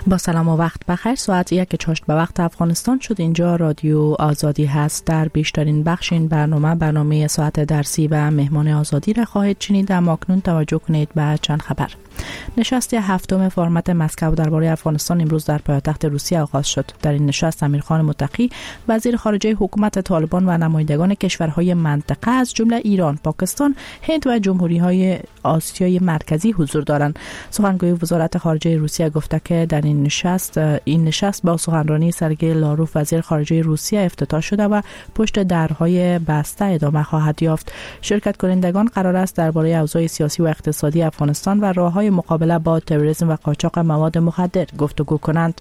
با سلام و وقت بخیر. ساعت 1:08 به وقت افغانستان شد. اینجا رادیو آزادی هست. در بیشترین بخش این برنامه ساعت درسی و مهمان آزادی را خواهید شنید. اما اکنون توجه کنید به چند خبر. نشست هفتم فرمت مسکو درباره افغانستان امروز در پایتخت روسیه آغاز شد. در این نشست امیرخان متقی وزیر خارجه حکومت طالبان و نمایندگان کشورهای منطقه از جمله ایران، پاکستان، هند و جمهوری‌های آسیای مرکزی حضور دارند. سخنگوی وزارت خارجه روسیه گفته که در این نشست با سخنرانی سرگئی لاروف وزیر خارجه روسیه افتتاح شده و پشت درهای بسته ادامه خواهد یافت. شرکت کنندگان قرار است درباره اوضاع سیاسی و اقتصادی افغانستان و راه‌های مقابله با تروریسم و قاچاق مواد مخدر گفتگو کنند.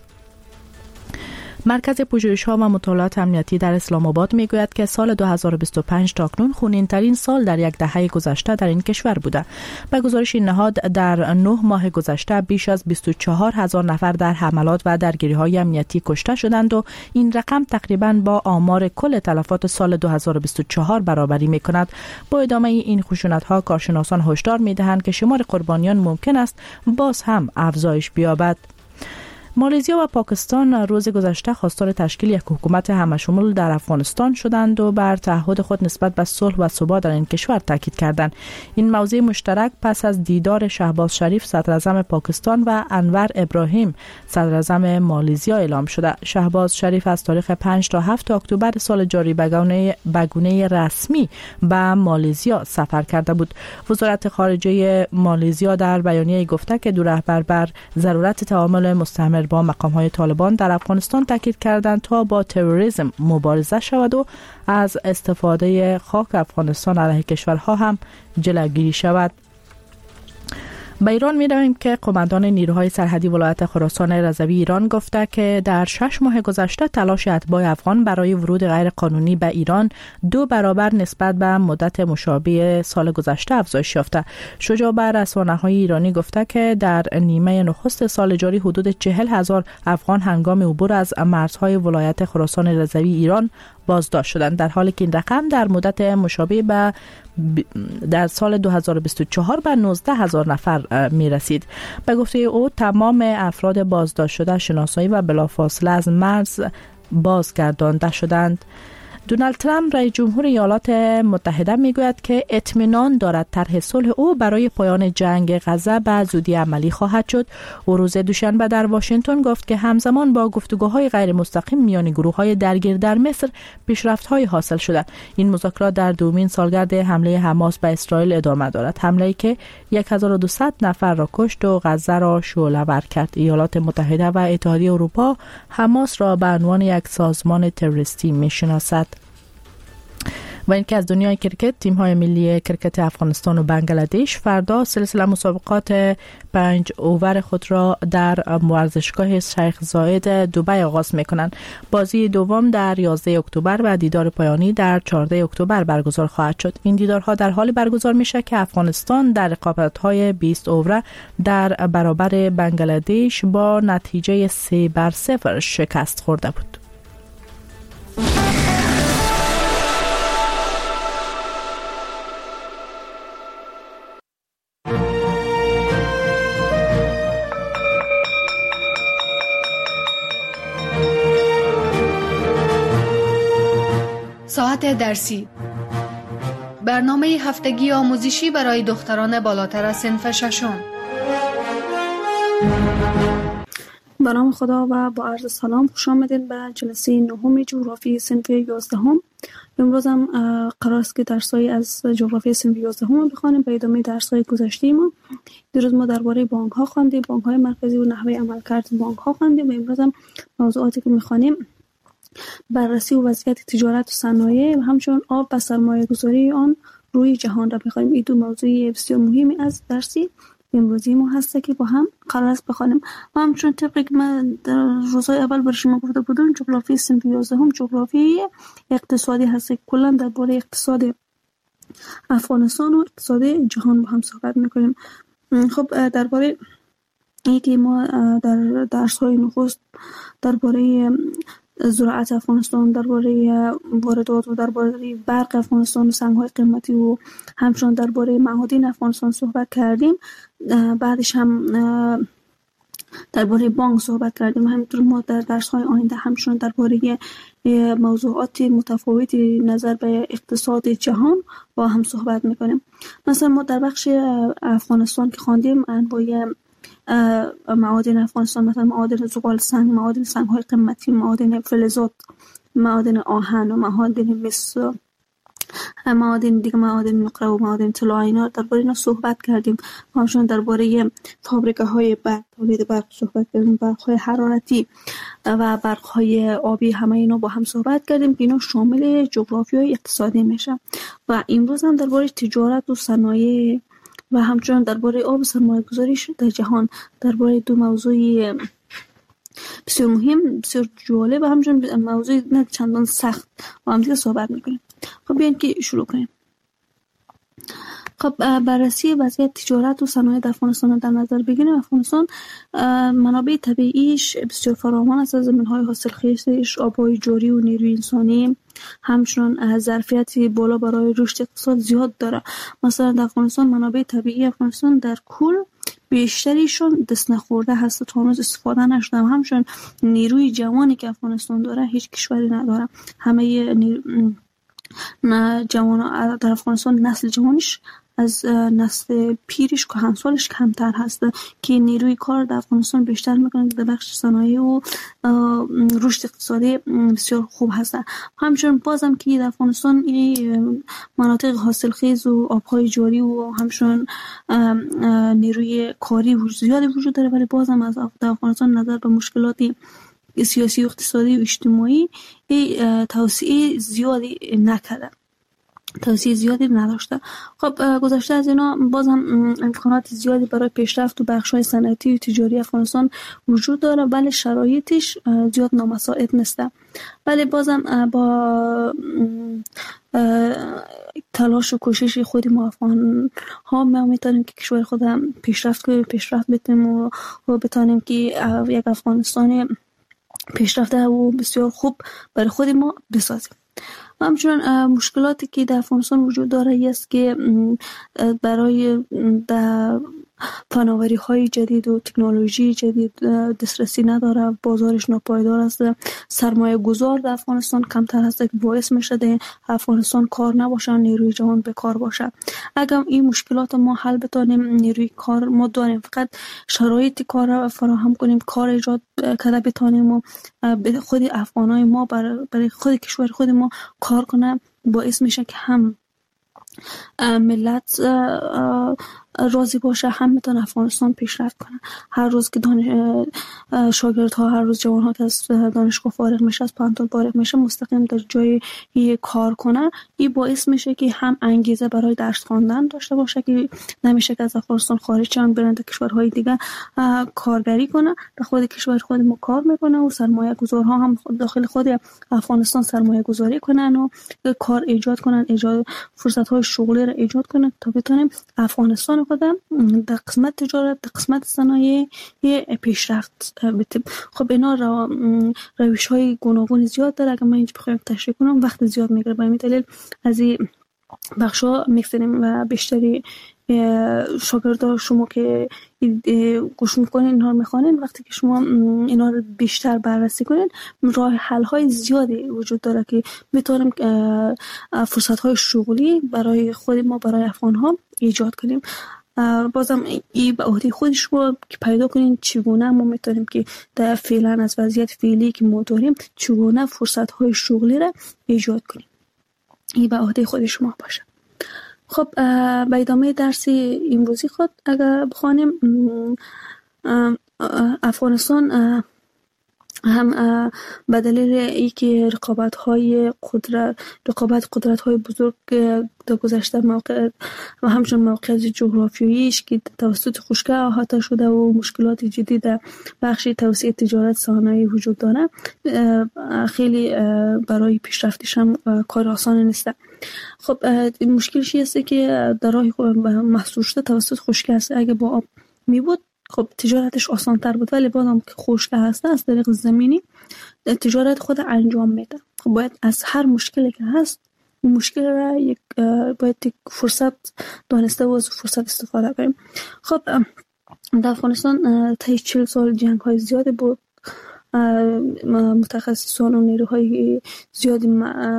مرکز پژوهش‌ها و مطالعات امنیتی در اسلام آباد میگوید که سال 2025 تا اکنون خونین‌ترین سال در یک دهه گذشته در این کشور بوده. به گزارش این نهاد در 9 ماه گذشته بیش از 24,000 نفر در حملات و درگیری‌های امنیتی کشته شدند و این رقم تقریباً با آمار کل تلفات سال 2024 برابری می‌کند. با ادامه این خشونت‌ها کارشناسان هشدار می‌دهند که شمار قربانیان ممکن است باز هم افزایش بیابد. مالزیا و پاکستان روز گذشته خواستار تشکیل یک حکومت همشمول در افغانستان شدند و بر تعهد خود نسبت به صلح و ثبات در این کشور تاکید کردند. این موضوع مشترک پس از دیدار شهباز شریف صدر اعظم پاکستان و انور ابراهیم صدر اعظم مالزیا اعلام شده. شهباز شریف از تاریخ 5 تا 7 اکتبر سال جاری به گونه رسمی به مالزیا سفر کرده بود. وزارت خارجه مالزیا در بیانیه گفته که دو رهبر بر ضرورت تعامل مستمر با مقام‌های طالبان در افغانستان تاکید کردند تا با تروریسم مبارزه شود و از استفاده خاک افغانستان علیه کشورها هم جلوگیری شود. به ایران می رویم که قماندان نیروهای سرحدی ولایت خراسان رضوی ایران گفته که در 6 ماه گذشته تلاش اتباع افغان برای ورود غیر قانونی به ایران 2 برابر نسبت به مدت مشابه سال گذشته افزایش یافته. شجاع به رسانه‌های ایرانی گفته که در نیمه نخست سال جاری حدود 40,000 افغان هنگام عبور از مرزهای ولایت خراسان رضوی ایران بازداشت شدند، در حالی که این رقم در مدت مشابه در سال 2024 به 19,000 نفر می رسید. به گفته او تمام افراد بازداشت شده شناسایی و بلافاصله از مرز بازگردانده شدند. دونالد ترامپ رئیس جمهور ایالات متحده میگوید که اطمینان دارد طرح صلح او برای پایان جنگ غزه به زودی عملی خواهد شد. او روز دوشنبه در واشنگتن گفت که همزمان با گفتگوهای غیر مستقیم میان گروه‌های درگیر در مصر پیشرفت‌های حاصل شده. این مذاکرات در دومین سالگرد حمله حماس به اسرائیل ادامه دارد، حمله‌ای که 1200 نفر را کشت و غزه را شعله‌ور کرد. ایالات متحده و اتحادیه اروپا حماس را به عنوان یک سازمان تروریستی می‌شناسد. و اینکه از دنیای کرکت، تیم‌های ملی کرکت افغانستان و بنگلادش فردا سلسله مسابقات 5 اوور خود را در ورزشگاه شیخ زاید دبی آغاز می‌کنند. بازی دوم در 11 اکتبر و دیدار پایانی در 14 اکتبر برگزار خواهد شد. این دیدارها در حالی برگزار میشه که افغانستان در رقابت‌های 20 اوور در برابر بنگلادش با نتیجه 3-0 شکست خورده بود. ساعت درسی، برنامه هفتگی آموزشی برای دختران بالاتر از صنف ششم. به نام خدا و با عرض سلام خوش آمدین به جلسه نهم جغرافی صنف 11. امروز هم قرار است که درس‌های از جغرافی صنف 11 بخوانیم به ادامه درس‌های گذشته ما. دیروز ما درباره بانک‌ها خواندیم، بانک‌های مرکزی و نحوه عملکرد بانک‌ها خواندیم و امروز هم موضوعاتی که می‌خوانیم بررسی و وضعیت تجارت و صنایع و همچنین آب و سرمایه‌گذاری آن روی جهان را می‌خوانیم. این دو موضوع بسیار مهمی از درسی امروزی ما هست که با هم قرار است بخوانیم. و همچنین طبقی که من در روزهای اول برای شما گفته بودم جغرافی صنف 11 جغرافی اقتصادی هست که کلا درباره اقتصاد افغانستان و اقتصاد جهان با هم صحبت می‌کنیم. خب درباره اینکه ما در درس‌های نخست درباره زراعت افغانستان، درباره واردات و درباره برق افغانستان و سنگ‌های قیمتی و همچنین درباره معادن افغانستان صحبت کردیم. بعدش هم درباره بانک صحبت کردیم. همینطور ما در درس‌های آینده همچنان درباره موضوعات متفاوتی نظر به اقتصاد جهان با هم صحبت میکنیم. مثلا ما در بخش افغانستان که خواندیم انواع معادن افغانستان، مثلا معادن زغال سنگ، معادن سنگ‌های قیمتی، معادن فلزات، معادن آهن و معادن مس، معادن دیگه، معادن نقره و معادن طلا، اینا درباره اینا صحبت کردیم. همچنین درباره فابریکه‌های برق، تولید برق صحبت کردیم، برق‌های حرارتی و برق‌های آبی، همه اینا با هم صحبت کردیم که اینا شامل جغرافیای اقتصادی میشه. و امروز هم درباره تجارت و صنایع و همچنین درباره آب سرمایه‌گذاری در جهان، درباره دو موضوع بسیار مهم، بسیار جالب و همچنین موضوع نه چندان سخت با هم دیگه صحبت میکنیم. خب بیاین که شروع کنیم. خب بررسی وضعیت تجارت و صنایع در افغانستان در نظر بگیریم. افغانستان منابع طبیعیش بسیار فراوان است. زمین‌های حاصلخیزش، آب‌های جاری و نیروی انسانی، همچنین ظرفیت بالا برای رشد اقتصاد زیاد داره. مثلا در افغانستان منابع طبیعی افغانستان در کل بیشتریشون دست نخورده هست، تا هنوز استفاده نشده. همچنین نیروی جوانی که افغانستان داره هیچ کشوری نداره. همه جوان در افغانستان نسل جوانش از نسل پیرش کهنسالش کمتر هست که نیروی کار در افغانستان بیشتر میکنه در بخش صنایع و رشد اقتصادی بسیار خوب هست. همچنین بازم که در افغانستان مناطق حاصلخیز و آبهای جاری و همچنین نیروی کاری زیادی وجود داره، ولی بازم از در افغانستان نظر به مشکلاتی سیاسی و اقتصادی و اجتماعی توسعه زیادی نکرده، توسعه زیادی نداشته. خب گذشته از اینا بازم امکانات زیادی برای پیشرفت و بخش‌های صنعتی و تجاری افغانستان وجود داره، ولی شرایطش زیاد نامساعد نیسته. ولی بازم با تلاش و کوشش خود ما افغان ها ما میتونیم که کشور خودم پیشرفت بتیم و بتونیم که یک افغانستان پیشرفته و بسیار خوب برای خود ما بسازیم. و همچنین مشکلاتی که در افغانستان وجود داره است که برای فناوری های جدید و تکنولوژی جدید دسترسی نداره، بازارش ناپایدار است، سرمایه گذار در افغانستان کمتر هست که باعث میشه در افغانستان کار نباشه، نیروی جوان بیکار باشه. اگر این مشکلات ما حل بتونیم، نیروی کار ما داریم، فقط شرایط کار فراهم کنیم، کار ایجاد کرده بتونیم و خود افغانای ما برای خود کشور خود ما کار کنه، باعث میشه که هم ملت راضی باشه، هم میتونه افغانستان پیشرفت کنه. هر روز که شاگردها، هر روز جوانها که از دانشگاه فارغ میشه، از پانتون فارغ میشه، مستقیم در جای کار کنه، این باعث میشه که هم انگیزه برای درس خواندن داشته باشه که نمیشه که از افغانستان خارج شن برن در کشورهای دیگه کارگری کنه. در خود کشور خود ما کار میکنه و سرمایه گذارها هم داخل خود افغانستان سرمایه گذاری کنن و کار ایجاد کنن، ایجاد فرصت های شغلی را ایجاد کنن تا بتونیم افغانستان خودم در قسمت تجارت، در قسمت صنایع پیشرفت بتیم. خب اینا روش های گوناگون زیاد داره. اگر من اینجا بخوایم تشریح کنم وقت زیاد میگیره، به همین دلیل از این بخشا میگذاریم و بیشتری شاگردان شما که گوش میکنین، اینها رو میخوانین، وقتی که شما اینا رو بیشتر بررسی کنین، راه حل های زیادی وجود داره که میتونیم فرصت های شغلی برای خود ما، برای افغان ها ایجاد کنیم. بازم این به عهده خودش رو که پیدا کنین چگونه ما میتونیم که در فعلا از وضعیت فعلی که ما داریم چگونه فرصت های شغلی را ایجاد کنیم. این به عهده خود شما باشه. خب به ادامه درس امروزی خود اگر بخوانیم، افغانستان هم به دلیل اینکه رقابت قدرت‌های بزرگ در گذشته موقعیت و همچنین موقعیت جغرافیاییش که توسط خشکی احاطه شده و مشکلات جدی در بخش توسعه تجارت صنایع وجود داره، خیلی برای پیشرفتش هم کار آسان نیست. خب مشکلش هست که در راه محصول شده توسط خشکی است. اگه با آب می بود خب تجارتش آسان تر بود، ولی بازم که خشک هسته از طریق زمینی تجارت خود انجام میده. خب باید از هر مشکلی که هست اون مشکل را باید یک فرصت دانسته و از فرصت استفاده کنیم. خب در افغانستان طی 40 سال جنگ های زیاده بود. متخصصان و نیروهای زیادی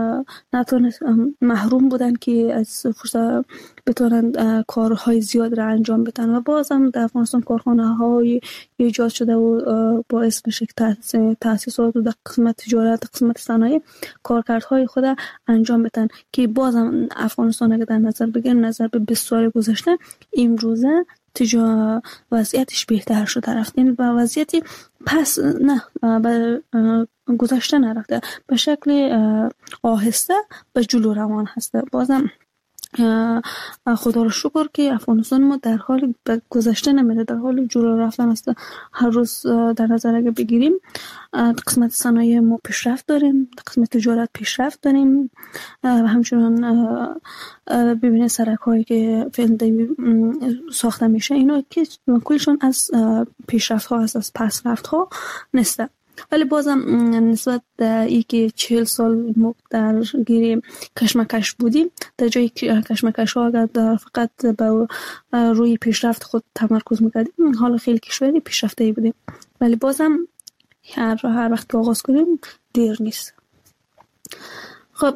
محروم بودن که از فرصت بتونن کارهای زیاد را انجام بدن و باز هم در افغانستان کارخانه های ایجاد شده و باعث میشه که تأسیسات و در قسمت تجارت، قسمت صنایع کارکردهای خود انجام بدن که باز هم افغانستان اگر در نظر بگیریم نظر به 20 سال گذشته امروزه وضعیتش بهتر شده رفت. این با وضعیتی پس نه گذشته نرفته، به شکل آهسته به جلو روان هسته. بازم خدا رو شکر که افغانستان ما در حال گذشته نمیده، در حال جلو رفتن است. هر روز در نظر اگه بگیریم قسمت صنایع ما پیشرفت داریم، قسمت تجارت پیشرفت داریم و همچنان ببینید سرک هایی که فعلا ساخته میشه اینا که کلشون از پیشرفت ها هست، از پسرفت ها نیسته. ولی بازم نسبت ای که 40 سال ما در گیر کشمکش بودیم، در جای کشمکش ها اگر فقط به روی پیشرفت خود تمرکز میکردیم حالا خیلی کشوری پیشرفته بودیم. ولی بازم هر وقت که آغاز کنیم دیر نیست. خب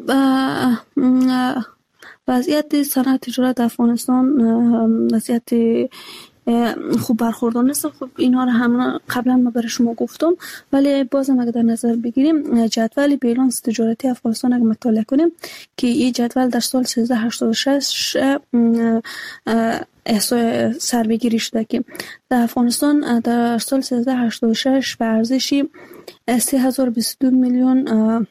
وضعیت صنعت تجارت افغانستان وضعیت خوب برخوردار نیست. خب اینها رو هم قبلا ما برای شما گفتم، ولی بازم اگر در نظر بگیریم جدول بیلانس تجارتی افغانستان اگر مطالعه کنیم که این جدول در سال 1386 احصای سربگیری شده که در افغانستان در سال 1386 به ارزش 3022 میلیون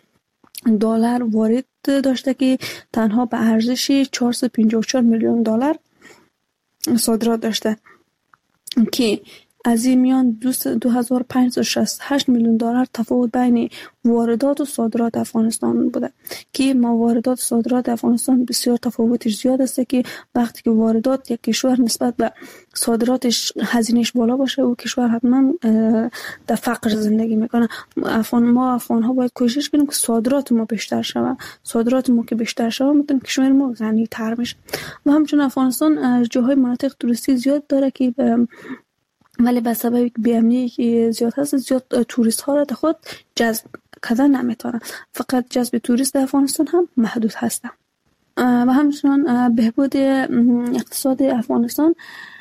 دلار وارد داشته که تنها به ارزش 454 میلیون دلار صادرات داشته که از این میان 2568 میلیون دلار تفاوت بین واردات و صادرات افغانستان بوده که ما واردات و صادرات افغانستان بسیار تفاوتش زیاد است که وقتی که واردات یک کشور نسبت به صادراتش هزینهش بالا باشه و کشور حتما در فقر زندگی میکنه. ما افغان ها باید کوشش کنیم که صادرات ما بیشتر شود. صادرات ما که بیشتر شود میتونه کشور ما غنی تر میشه. و همچنین افغانستان جاهای مناطق توریستی زیاد داره که ولی به سبب بی‌امنی که زیاد هست زیاد توریست ها را در خود جذب کردن نمیتونه. فقط جذب توریست در افغانستان هم محدود هست. و همچنان بهبود اقتصاد افغانستان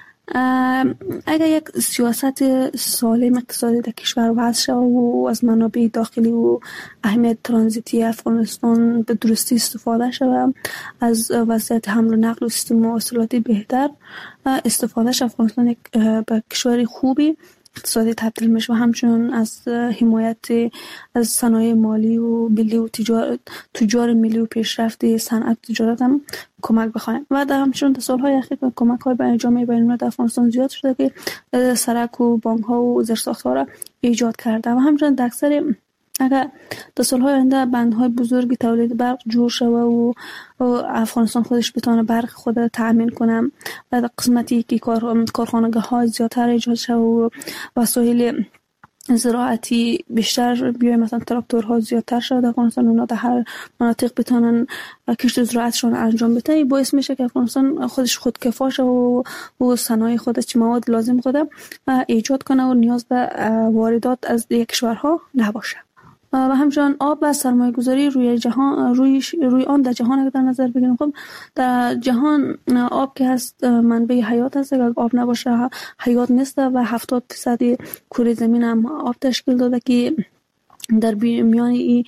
اگر یک سیاست سالم اقتصادی در کشور وضع شود و از منابع داخلی و اهمیت ترانزیتی افغانستان به درستی استفاده شود، از وضعیت حمل و نقل و سیستم مواصلاتی بهتر استفاده شود، افغانستان یک به کشور خوبی اقتصادی تبدیل میشه و همچنان از حمایت از صنایع مالی و ملی و تجار ملی و پیشرفت صنعت تجارت هم کمک بخواهیم. و در همچنان در سالهای اخیر کمک های به جامعه بین‌المللی در افغانستان زیاد شده که سرک و بانک ها و زیرساخت ها را ایجاد کرده و همچنان در اکثر اگر در سالهای آینده بندهای بزرگی تولید برق جور شود و افغانستان خودش بتونه برق خود را تأمین کنه و در قسمتی که کارخانگاه های زیادتر ایجاد شود و وسایل زراعتی بیشتر بیای، مثلا تراکتورها زیادتر شده در افغانستان، اونا در هر مناطق بتونن کشت زراعتشون انجام بدن، این باعث میشه که افغانستان خودش خودکفا شه و صنایع خودش مواد لازم خود ایجاد کنه و نیاز به واردات از دیگر کشورها نباشه. و همچنان آب و سرمایه گذاری روی آن در جهان اگر در نظر بگیریم، خب در جهان آب که هست منبع حیات هست، اگر آب نباشه حیات نیست و 70% کره زمین هم آب تشکیل داده که در میان این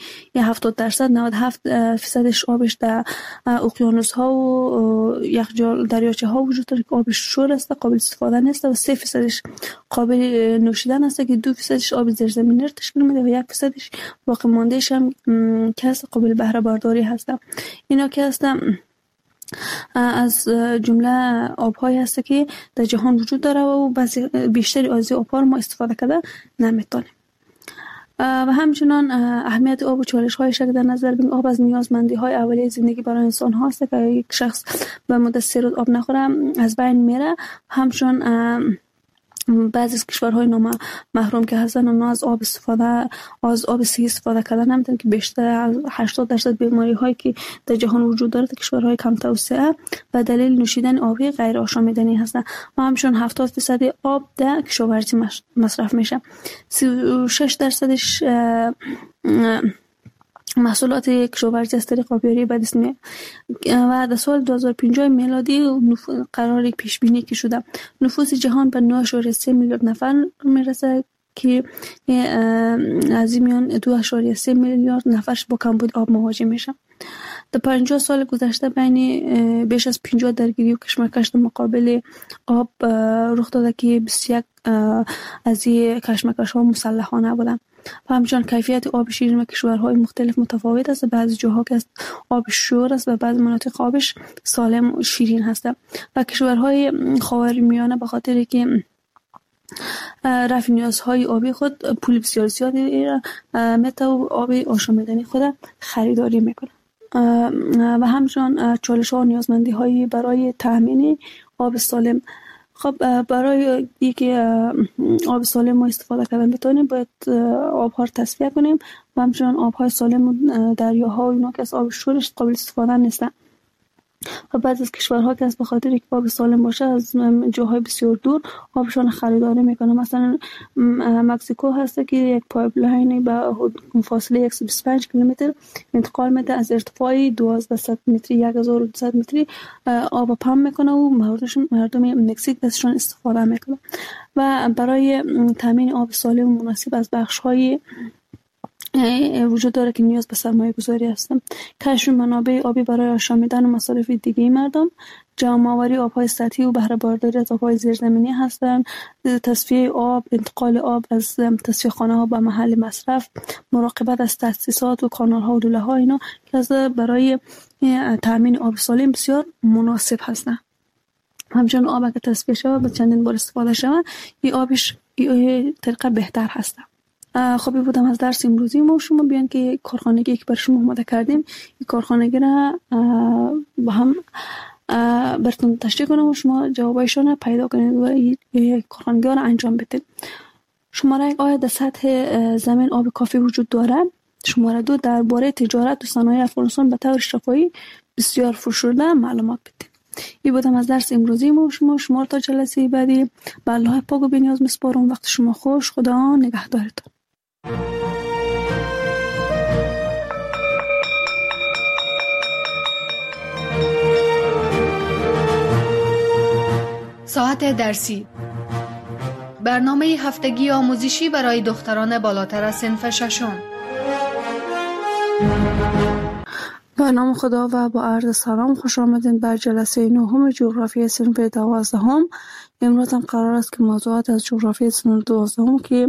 70% 97% آبش در اقیانوس ها و یخچال دریاچه ها وجود داره که آبش شور است، قابل استفاده نیست و 3% قابل نوشیدن است که 2% آب زیرزمینی تشکیل میده و 1% باقی ماندهش هم که هست قابل بهره برداری هست. اینا که هست از جمله آب‌هایی هست که در جهان وجود داره و بیشتری از آب‌ها ما استفاده کرده نمیتونیم. و همچنان اهمیت آب و چالش‌هایش که در نظر بگیریم، آب از نیازمندی‌های اولیه زندگی برای انسان هاست که یک شخص به مدت 3 روز آب نخوره از بین میره. همچنان بعضی از کشورهای محروم که هستن اونا از آب سیاه استفاده کردن نمیتونن که بیشتر از 80% بیماری هایی که در جهان وجود داره در کشورهای کم توسعه و دلیل نوشیدن آبی غیر آشامیدنی هستن و همچنین 70% آب در کشاورزی مصرف میشه. 36% محصولات کشاورزی از طریق آبیاری به دست میاد و در سال 2050 میلادی قرار پیش بینی که شده نفوس جهان به 9.3 میلیارد نفر میرسه که از این میان 2.3 میلیارد نفرش با کمبود آب مواجه میشه. در 50 سال گذشته بین بیش از 50 درگیری و کشمکش در مقابل آب رخ داده که 21 از این کشمکش ها مسلحانه بودن و همچنان کیفیت آب شیرین و کشورهای مختلف متفاوت است. بعضی جاها که آب شور است و بعضی مناطق آبش سالم و شیرین هست و کشورهای خاورمیانه به خاطر که رفع نیازهای آبی خود پول بسیار زیادی متر و آب آشامیدنی خود خریداری میکنه و همچنان چالش ها و نیازمندی هایی برای تامین آب سالم. خب برای اینکه آب سالم ما استفاده کردن بتونیم باید آبها رو تصفیه کنیم و همچنان آبهای سالم دریاها و اینا که از آب شورش قابل استفاده نیستن و بعضی از کشورها که از به خاطر اینکه آب سالم باشه از جاهای بسیار دور آبشان خریداری میکنه. مثلا مکزیکو هست که یک پایپلاین به فاصله 125 کیلومتر انتقال میده از ارتفاع 1200 متری 1200 متری آب پمپ میکنه و مردم مکزیک ازشان استفاده میکنه و برای تامین آب سالم و مناسب از بخش‌های وجود داره که نیاز به سرمایه گذاری هستن. کشف منابع آبی برای آشامیدن و مصارف دیگه مردم، جمع آوری آبهای سطحی و بهره برداری از آبهای زیرزمینی هستند، تصفیه آب، انتقال آب از تصفیه خانه ها به محل مصرف، مراقبت از تاسیسات و کانال ها و لوله ها اینا که از برای تامین آب سالم بسیار مناسب هستند. همچنین آب که تصفیه شود و چندین بار استفاده شود این آبش طریقه بهتر هست. خب بودم از درس امروزی ما شما بیان که کارخانگی که بر شما آماده کردیم این کارخانگی را با هم براتون تشریح کنم و شما جوابایشان پیدا کنید و این کارخانگی را انجام بدید. شماره 1 آیا در سطح زمین آب کافی وجود دارد؟ شماره 2 درباره تجارت و صنایع افغانستان به طور شفاهی بسیار فروشنده معلومات بدید. این بودم از درس امروزی ما شما تا جلسه بعدی به الله پاک و بی‌نیاز میسپارم. وقت شما خوش، خدا نگهدارتون. ساعت درسی، برنامه هفتگی آموزشی برای دختران بالاتر از صنف ششم. به نام خدا و با عرض سلام خوش آمدین بر جلسه 9 جغرافی صنف 12. امروز هم قرار است که موضوعات از جغرافی صنف 12 که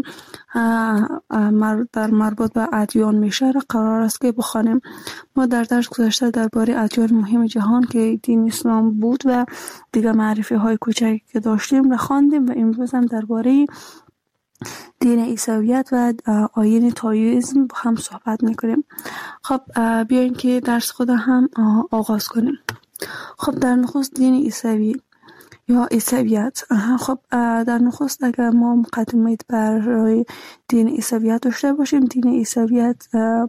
در مربوط به ادیان میشه را قرار است که بخوانیم. ما در درس گذشته درباره ادیان مهم جهان که دین اسلام بود و دیگر معرفی های کوچکی که داشتیم را خواندیم و امروز هم درباره دین عیسویت و آیین تائویسم هم صحبت میکنیم. خب بیاین که درس خود هم آغاز کنیم. خب در نخست دین عیسوی یا عیسویت. خب در نخست اگر ما مقدمه برای دین عیسویت داشته باشیم، دین عیسویت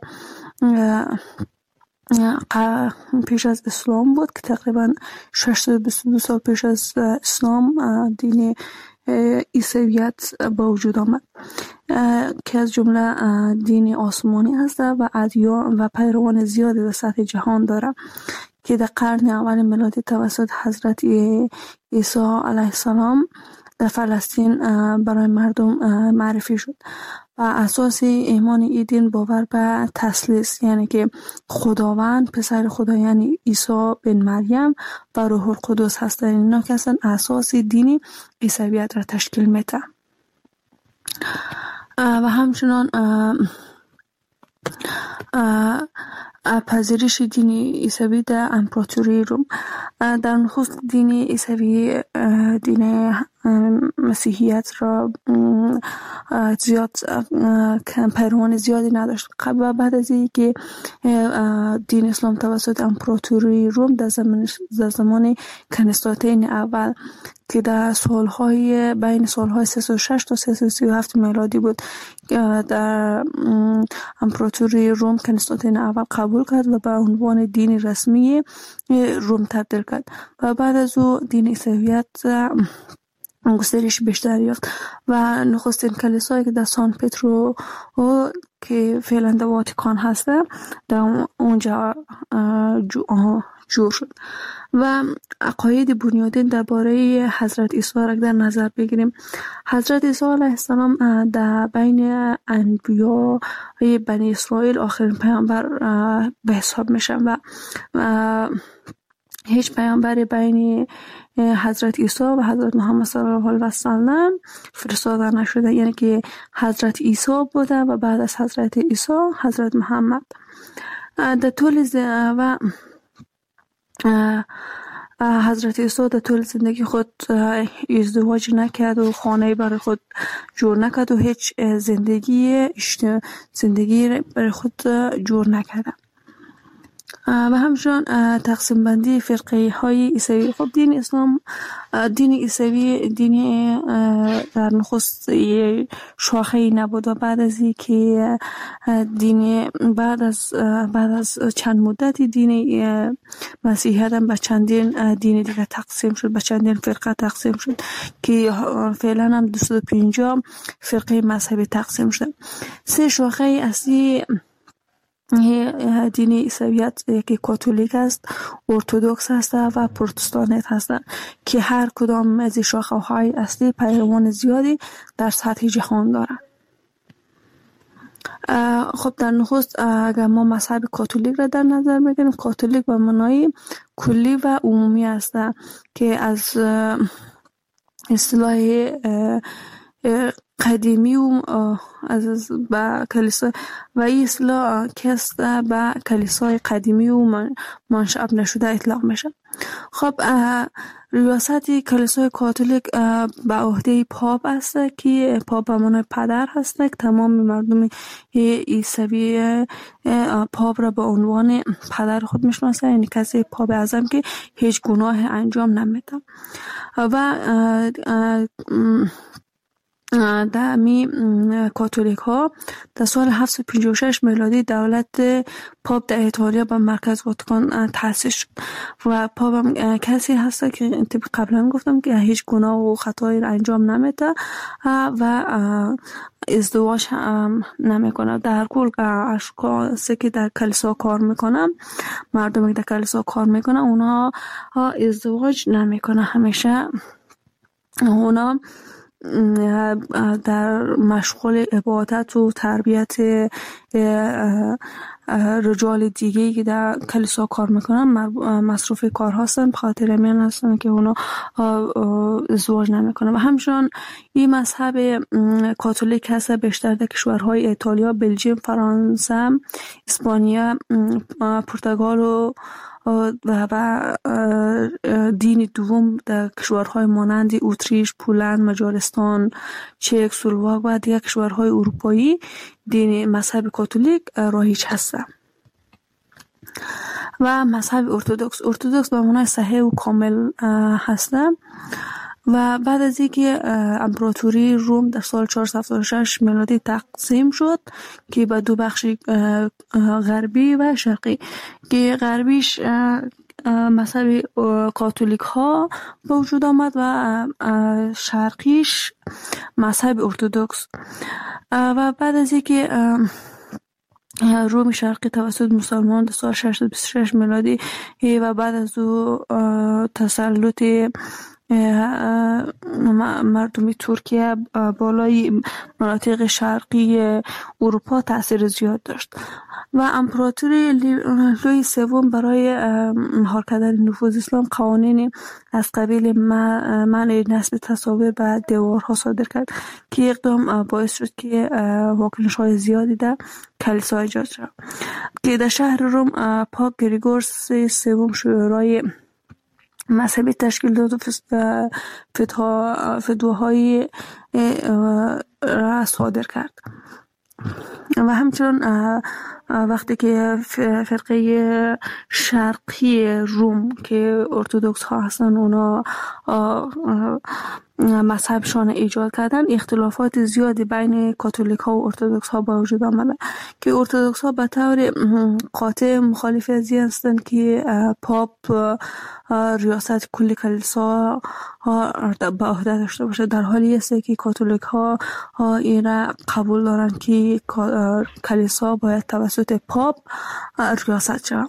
پیش از اسلام بود که تقریبا 622 سال پیش از اسلام دین عیسویت با وجود آمد که از جمله دین آسمانی هست و ادیان و پیروان زیادی در سطح جهان داره که در قرن اول میلادی توسط حضرت عیسی علیه السلام در فلسطین برای مردم معرفی شد و اساس ایمان این دین باور به تثلیث، یعنی که خداوند پسر خدا یعنی عیسی بن مریم و روح القدس هستند. اینا که اصلا اساس دینی عیسویت را تشکیل میده و همچنان پذیرش دین عیسوی در امپراتوری روم. در نخست دین عیسوی دین مسیحیت را زیاد پیروان زیادی نداشت. بعد از اینکه دین اسلام توسط امپراتوری روم در زمان کنستانتین اول که در بین سالهای 306 تا 337 میلادی بود در امپراتوری روم کنستانتین اول قبول کرد و به عنوان دین رسمی روم تبدیل کرد و بعد از او دین عیسویت گسترش بیشتر یافت و نخستین کلیسایی که در سان پترو که فعلا در واتیکان هست در اونجا جور شد. و عقاید بنیادین درباره حضرت عیسی را در نظر بگیریم. حضرت عیسی علیه السلام در بین انبیای بنی اسرائیل آخرین پیامبر به حساب میشه و هیچ پیامبری بین حضرت عیسی و حضرت محمد صلی الله علیه و سلم فرستاده نشده، یعنی که حضرت عیسی بوده و بعد از حضرت عیسی حضرت محمد. در طول حضرت عیسی در طول زندگی خود ازدواج نکرد و خانه برای خود جور نکرد و هیچ زندگی برای خود جور نکرد. و همچنان تقسیم بندی فرقه های عیسوی. خب دین اسلام، دین عیسوی دین در نخست شاخه نبود و بعد از اینکه بعد از چند مدتی دین مسیحیت هم به چندین دین دیگه تقسیم شد، به چندین فرقه تقسیم شد که فعلا هم 250 فرقه مذهبی تقسیم شد. 3 شاخه اصلی دین عیسویت یکی کاتولیک است، ارتدوکس است و پروتستانت هستند که هر کدام از این شاخه های اصلی پیروان زیادی در سطح جهان دارند. خب در نخست اگر ما مذهب کاتولیک را در نظر بگیریم، کاتولیک به معنای کلی و عمومی است که از اصطلاح قدیمی و از با کلیسا و این اصطلاح کست با کلیسای قدیمی و منشأ نشده اطلاق میشه. خب ریاست کلیسای کاتولیک به عهده پاپ است که پاپ به معنای پدر هست که تمام مردم عیسوی پاپ را به عنوان پدر خود میشناسند، یعنی کسی پاپ اعظم که هیچ گناه انجام نمیده. و در کاتولیک ها در سال 756 میلادی دولت پاپ در ایتالیا به مرکز واتیکان تأسیس شد و پاپ هم کسی هست که قبلا گفتم که هیچ گناه و خطایی انجام نمیده و ازدواج نمیکنه. در کل اشخاصی که در کلیسا کار میکنن، مردمی که در کلیسا کار میکنن، اونها ازدواج نمیکنه. همیشه اونا در مشغول عبادت و تربیت رجال دیگه که در کلیسا کار میکنن مصروف کار هستن، بخاطر همین هستن که اونا ازدواج نمیکنن. و همچنان این مذهب کاتولیک هست بیشتر در کشورهای ایتالیا، بلژیم، فرانسه، اسپانیا، پرتغال و دین دوم در کشورهای مانند اتریش، پولند، مجارستان، چک، سلواک و دیگر کشورهای اروپایی دین مذهب کاتولیک رایج هست. و مذهب ارتدوکس به معنای صحیح و کامل هست. و بعد از اینکه امپراتوری روم در سال 476 میلادی تقسیم شد که به 2 بخش غربی و شرقی، که غربیش مذهب کاتولیک ها به وجود آمد و شرقیش مذهب ارتدوکس. و بعد از اینکه روم شرقی توسط مسلمان در سال 626 میلادی و بعد از او تسلط مردمی ترکیه بالای مناطق شرقی اروپا تأثیر زیاد داشت و امپراتوری لویی سوم برای مهار کردن نفوذ اسلام قوانین از قبیل منع نصب تصاویر به دیوارها صادر کرد که اقدام باعث شد که واکنش‌های زیادی در کلیسا ایجاد شد که در شهر روم پاپ گریگور سوم شورای مذهبی تشکیل داد و فتواهای را صادر کرد. و همچنین وقتی که فرقه شرقی روم که ارتدوکس ها هستن اونا مذهبشان ایجاد کردن، اختلافات زیادی بین کاتولیک ها و ارتدوکس ها با وجود آمده که ارتدوکس ها به طور قاطع مخالف از این هستند که پاپ ریاست کل کلیسا به عهده داشته باشه، در حالی است که کاتولیک ها این را قبول دارن که کلیسا باید توسط پاپ ریاست شود.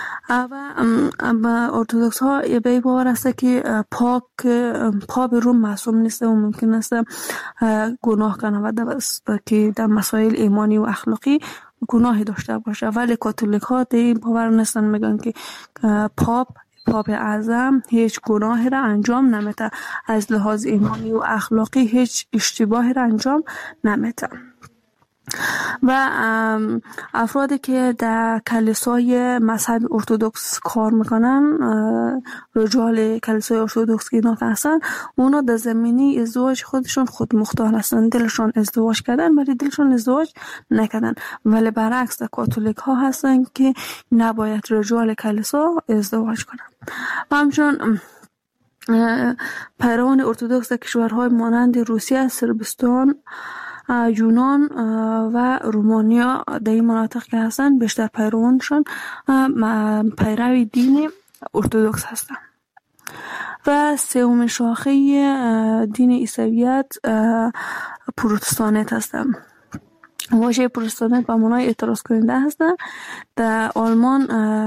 و ارتدوکس ها به این باور است که پاپ روم معصوم نیست و ممکن است گناه کنه و که در مسائل ایمانی و اخلاقی گناهی داشته باشه، ولی کاتولیک ها در این باور نیستن، میگن که پاپ اعظم هیچ گناهی را انجام نمیده، از لحاظ ایمانی و اخلاقی هیچ اشتباهی را انجام نمیده. و افرادی که در کلیسای مذهب ارتدوکس کار میکنن، رجال کلیسای ارتدوکس که اینا هستن، اونا در زمینی ازدواج خودشون خود مختار هستن، دلشون ازدواج کردن ولی دلشون ازدواج نکردن، ولی برعکس کاتولیک ها هستن که نباید رجال کلیسا ازدواج کنن. و همچنین پیروان ارتدوکس در کشورهای مانند روسیه، صربستان، یونان و رومانیا در این مناطق که هستن بیشتر پیروانشان پیروی دین ارتدوکس هستن. و سومین شاخه دین عیسویت پروتستانت هستن. واژه پروتستانت به معنای اعتراض کننده هستن. در آلمان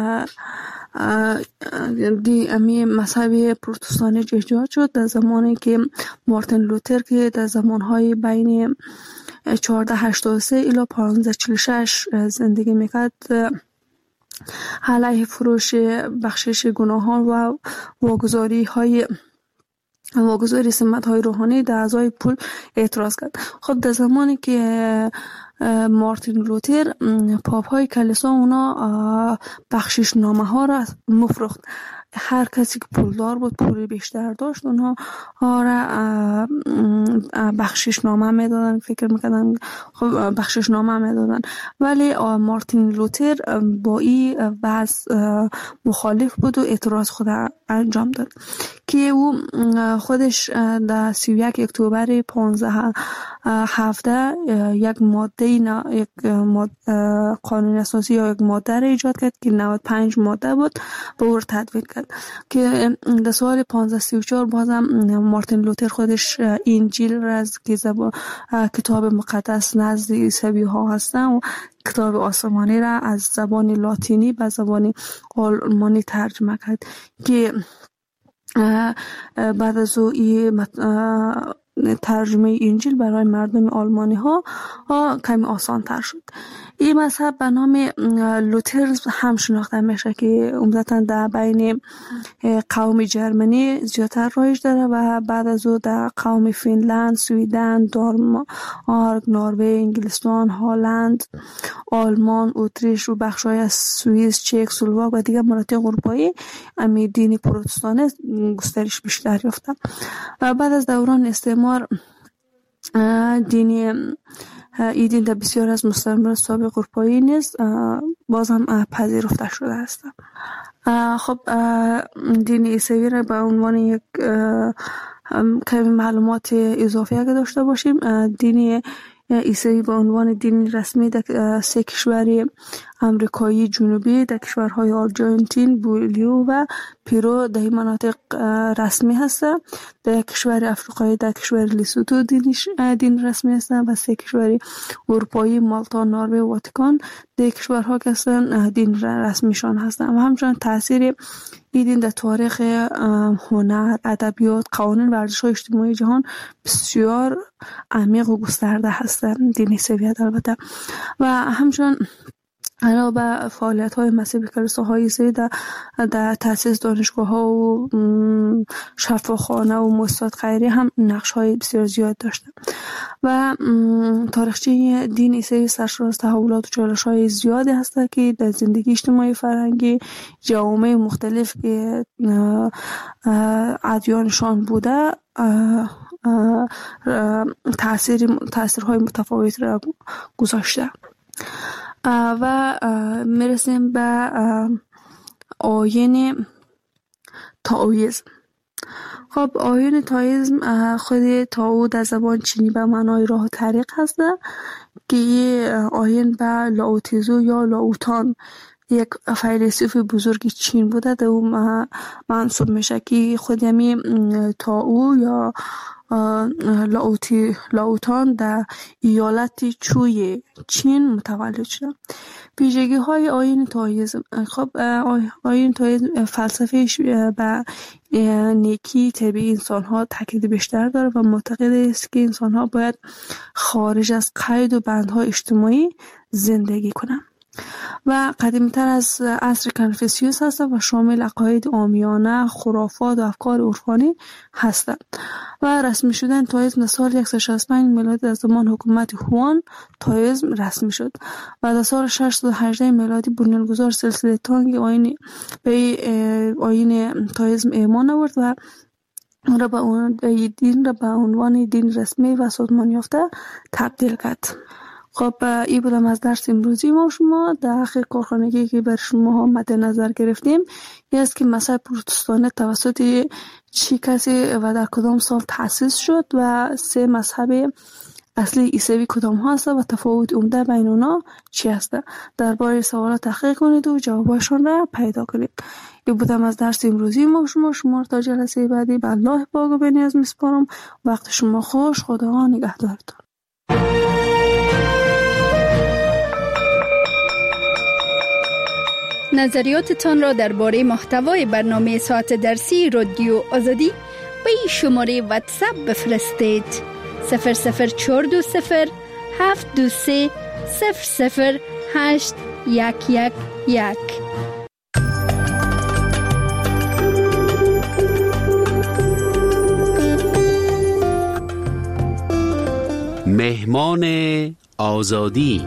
مذهب پروتستانی ایجاد شد در زمانی که مارتین لوتر که در زمانهای بین 1483 الی 1546 زندگی میکرد، علیه فروش بخشش گناهان و واگذاری سمت‌های روحانی در اعضای پول اعتراض کرد. خود در زمانی که مارتین لوتر، پاپ های کلیسا اونا بخشش نامه ها را مفروخت. هر کسی که پولدار بود، پول بیشتر داشت، اونها را بخشش نامه میدادن، فکر میکردن خب بخشش نامه میدادن. ولی مارتین لوتر با این وضع مخالف بود و اعتراض خود انجام داد که او خودش در 31 اکتبر 1517 یک قانون اساسی یا یک ماده را ایجاد کرد که 95 ماده بود، به او تدوین کرد که در سال 1534 بازم مارتین لوتر خودش انجیل را از کتاب مقدس نزد عیسوی ها هستن و کتاب آسمانی را از زبان لاتینی به زبان آلمانی ترجمه کرد که بعد از ترجمه انجیل برای مردم آلمانی ها کمی آسان تر شد. این مذهب به نام لوترز هم شناخته میشه که عمدتاً در بین قوم جرمنی زیادتر رایج داره و بعد از او در قوم فنلند، سویدن، دانمارک، نروژ، انگلستان، هلند، آلمان، اتریش و بخش‌های از سوئیس، چک، اسلواک و دیگر مناطق اروپایی امی دین پروتستانی گسترش بیشتر یافته. و بعد از دوران استعمار این دین در بسیار از مستعمرات سابق اروپایی نیز باز هم پذیرفته شده است. خب دین عیسوی را به عنوان یک کمی معلومات اضافی اگه داشته باشیم، دین عیسوی به عنوان دین رسمی در 3 کشور امریکایی جنوبی، در کشورهای آرژانتین، بولیو و پیرو در این مناطق رسمی هست. در کشور افریقایی در کشور لیسوتو دین رسمی هست و 3 کشور اروپایی مالتا، نروژ و واتیکان در کشورها که هستن دین رسمیشان هستن. و همچنین تاثیر این دین در تاریخ هنر، ادبیات، قوانین و ارزش‌های اجتماعی جهان بسیار عمیق و گسترده هست، دین عیسویت البته. و همچنین علاوه بر فعالیت‌های مسیب کلیساهای زیاد در تأسیس دانشگاه‌ها و شفاخانه و مؤسسات خیریه هم نقش‌های بسیار زیاد داشته و تاریخچه دین عیسی سرشار از تحولات و چالش‌های زیادی هست که در زندگی اجتماعی فرهنگی جوامع مختلف که ادیانشان بوده تأثیرهای متفاوت را گذاشته. و میرسیم به آیین تائویسم. خب آیین تائویسم خود تائو در زبان چینی به معنای راه و طریق هست که آیین به لاوتزو یا لاوتان یک فیلسوف بزرگ چین بوده در اون منصوب میشه که خود همی تائو یا لاوتان در ایالت چوی چین متولد شد. ویژگی های آیین تائویسم. خب آیین تائویسم فلسفهش به نیکی طبیعی انسان ها تاکید بیشتر داره و معتقد است که انسان ها باید خارج از قید و بندهای اجتماعی زندگی کنند و قدیمی‌تر از عصر کنفوسیوس هست و شامل عقاید عامیانه، خرافات و افکار عرفانی هستند و رسمی شدن تائویسم در سال 165 میلادی در زمان حکومت هوان تائویسم رسمی شد و در سال 618 میلادی بنیانگذار سلسله تانگ آیین تائویسم ایمان آورد و آن را به عنوان دین رسمی و سازمان یافته تبدیل کرد. خب این بودم از درس امروزی ما شما. در آخر کارخانگی که بر شما مد نظر گرفتیم این است که مذهب پروتستانی توسط چی کسی و در کدام سال تأسیس شد و 3 مذهب اصلی عیسوی کدام ها هست و تفاوت عمده بین اونا چی هست. درباره سوالات تحقیق کنید و جوابشون را پیدا کنید. این بودم از درس امروزی ما شما تا جلسه بعدی به الله پاک و بنیاز میسپارم. وقت شما خوش. خدا نگهدارتون. نظریاتتان را درباره محتوای برنامه ساعت درسی رادیو آزادی به این شماره واتساپ بفرستید: 00420 723 00811. مهمان آزادی.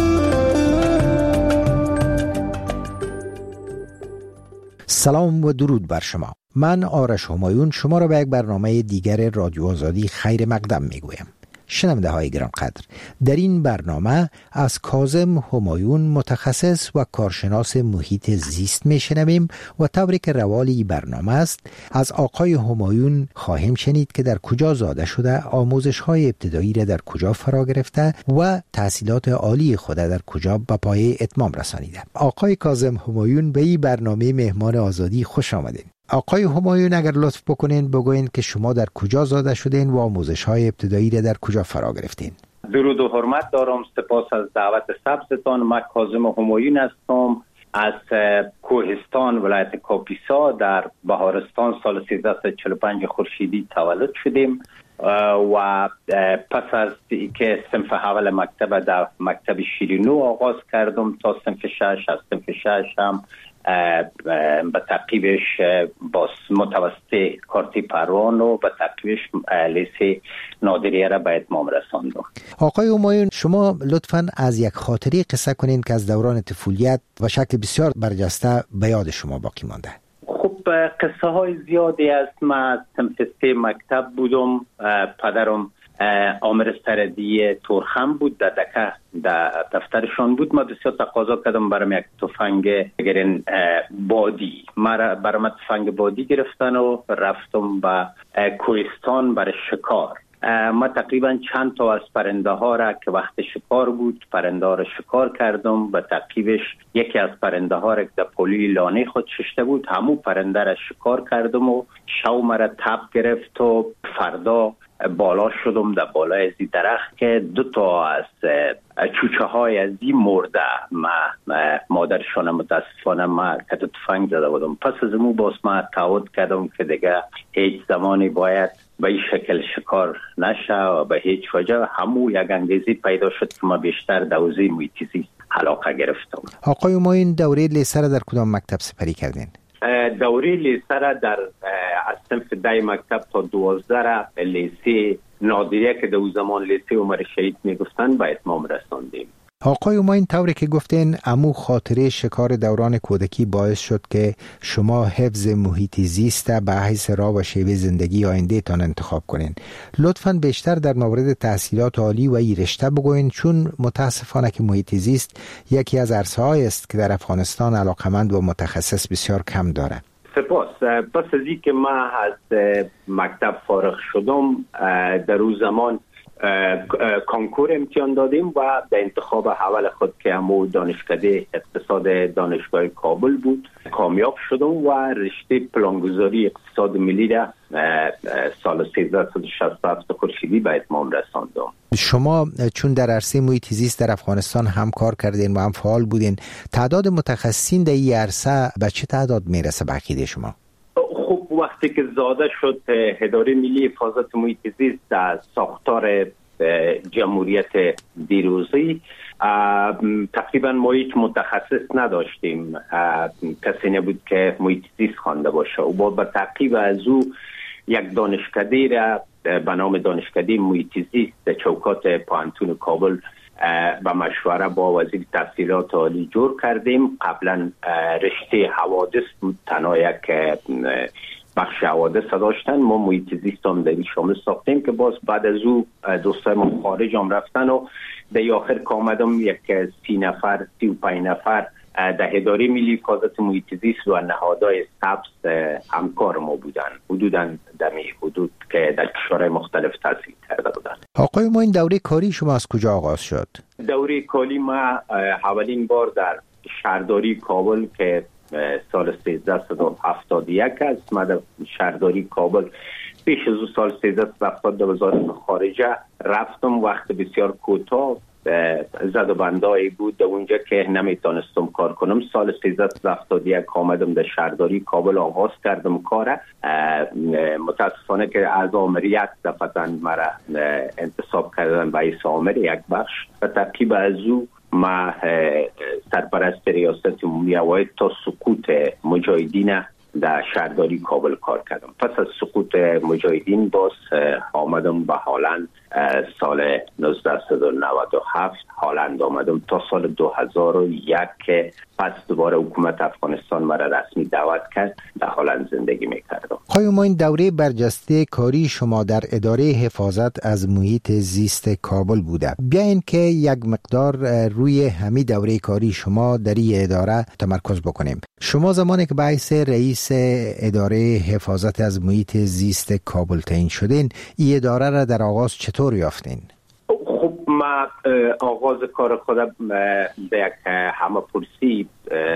سلام و درود بر شما. من آرش همایون شما را به یک برنامه دیگر رادیو آزادی خیر مقدم میگویم. شنونده های گرانقدر، در این برنامه از کاظم همایون متخصص و کارشناس محیط زیست میشنویم و طوری که روال این برنامه است از آقای همایون خواهیم شنید که در کجا زاده شده، آموزش های ابتدایی را در کجا فرا گرفته و تحصیلات عالی خود در کجا به پایه اتمام رسانیده. آقای کاظم همایون به این برنامه مهمان آزادی خوش آمدین. آقای همایون اگر لطف بکنین بگوین که شما در کجا زاده شدین و آموزش‌های ابتدایی را در کجا فرا گرفتین؟ درود و حرمت دارم. سپاس از دعوت سبزتان. من کاظم همایون هستم از کوهستان ولایت کاپیسا در بهارستان. سال 1345 خورشیدی تولد شدیم و پس از که صنف اول مکتب در مکتب شیرینو آغاز کردم تا صنف 6. از صنف 6 هم به تعقیبش با متوسط کارتی پروان و به تعقیبش لیسه نادریه را به اتمام رساندم. آقای همایون، شما لطفاً از یک خاطره قصه کنین که از دوران طفولیت و شکل بسیار برجسته به یاد شما باقی مانده. خب قصه های زیادی است. من صنف 3 مکتب بودم. پدرم آمر سردی تورخم بود، در دکه در دفترشان بود. ما بسیار تقاضا کردم برام یک تفنگ گرین بادی. برام تفنگ بادی گرفتن و رفتم به کوهستان برای شکار. ما تقریبا چند تا از پرنده ها را که وقت شکار بود پرنده ها را شکار کردم. به تعقیبش یکی از پرنده ها را که در پلوی لانه خود ششته بود همون پرنده را شکار کردم و شو مرا تب گرفت و فردا بالا شدم در بالای از درخت که 2 تا از چوچه های از این مرده. مادرشان متاسفانه ما کت تفنگ زده بودم. پس از امو باز ما تعهد کردم که دیگه هیچ زمانی باید به این شکل شکار نشه و به هیچ وجه. همو یک انگیزی پیدا شد که ما بیشتر دوزی محیط زیست علاقه گرفتم. آقای همایون، دوره لیسه را در کدام مکتب سپری کردین؟ دوره لیسه را در از صنف 10 مکتب تا 12 را لیسه نادریه که در زمان لیسه عمر شهید میگفتن به اتمام رساندیم. آقای همایون، طوری که گفتین عمو خاطره شکار دوران کودکی باعث شد که شما حفظ محیط زیست به حیث راه و شیوه زندگی آینده تان انتخاب کنین. لطفاً بیشتر در مورد تحصیلات عالی و این رشته بگوین، چون متاسفانه که محیط زیست یکی از عرصه‌هایی است که در افغانستان علاقمند و متخصص بسیار کم داره. سپاس. پس از اینکه من از مکتب فارغ شدم، در اون زمان کنکور امتحان دادیم و به انتخاب اول خود که همو دانشکده اقتصاد دانشگاه کابل بود کامیاب شدم و رشته پلانگذاری اقتصاد ملی را سال 1367 خورشیدی به اتمام رساندم. شما چون در عرصه محیط زیست در افغانستان هم کار کردین و هم فعال بودین، تعداد متخصصین در این عرصه به چه تعداد میرسه به عقیده شما؟ خب وقتی که زاده شد اداره ملی حفاظت محیط زیست در ساختار جمهوریت دیروزی، تقریبا ما هیچ متخصص نداشتیم، کسی نبود که محیط زیست خوانده باشه و با تعقیب از او یک دانشکده را به نام دانشکده محیط زیست در چوکات پوهنتون کابل با مشوره با وزیر تحصیلات عالی جور کردیم. قبلا رشته حوادث بود، تنها یک بخش حوادث داشتن، ما محیط زیست هم در شامل ساختیم که باز بعد از او دوستای ما خارج هم رفتن و در آخر که آمدم یک 35 نفر در اداره ملی حفاظت محیط زیست و نهادهای سبز همکار ما بودن، حدوداً در حدود که در کشورهای مختلف تحصیل کرده بودن. آقای ما، این دوره کاری شما از کجا آغاز شد؟ دوره کاری ما اولین بار در شهرداری کابل که سال 1371 است، ما در شهرداری کابل پیش از سال 1370 در وزارت خارجه رفتم. وقت بسیار کوتاه زد و بندایی بود در اونجا که نمیتونستم کار کنم. سال 1371 آمدم در شهرداری کابل آغاز کردم کار. متاسفانه که از آمریت دفتن مرا انتصاب کردن به ایس آمر یک بخش و ترکیب از او ما سرپرست ریاست عمومی اوایل تا سقوط مجاهدین در شهرداری کابل کار کردم. پس از سقوط مجاهدین باز آمدم به هالند. سال 1997 هالند آمدم تا سال 2001 که پس دوباره حکومت افغانستان مرا رسمی دعوت کرد در هالند زندگی میکردم. خواهی ما، این دوره برجسته کاری شما در اداره حفاظت از محیط زیست کابل بوده. بیاین که یک مقدار روی همین دوره کاری شما در این اداره تمرکز بکنیم. شما زمانی که باعث رئیس اداره حفاظت از محیط زیست کابل تعیین شدین، این اداره را در آغاز چطور یافتین؟ خب ما آغاز کار خودم به یک همه پرسی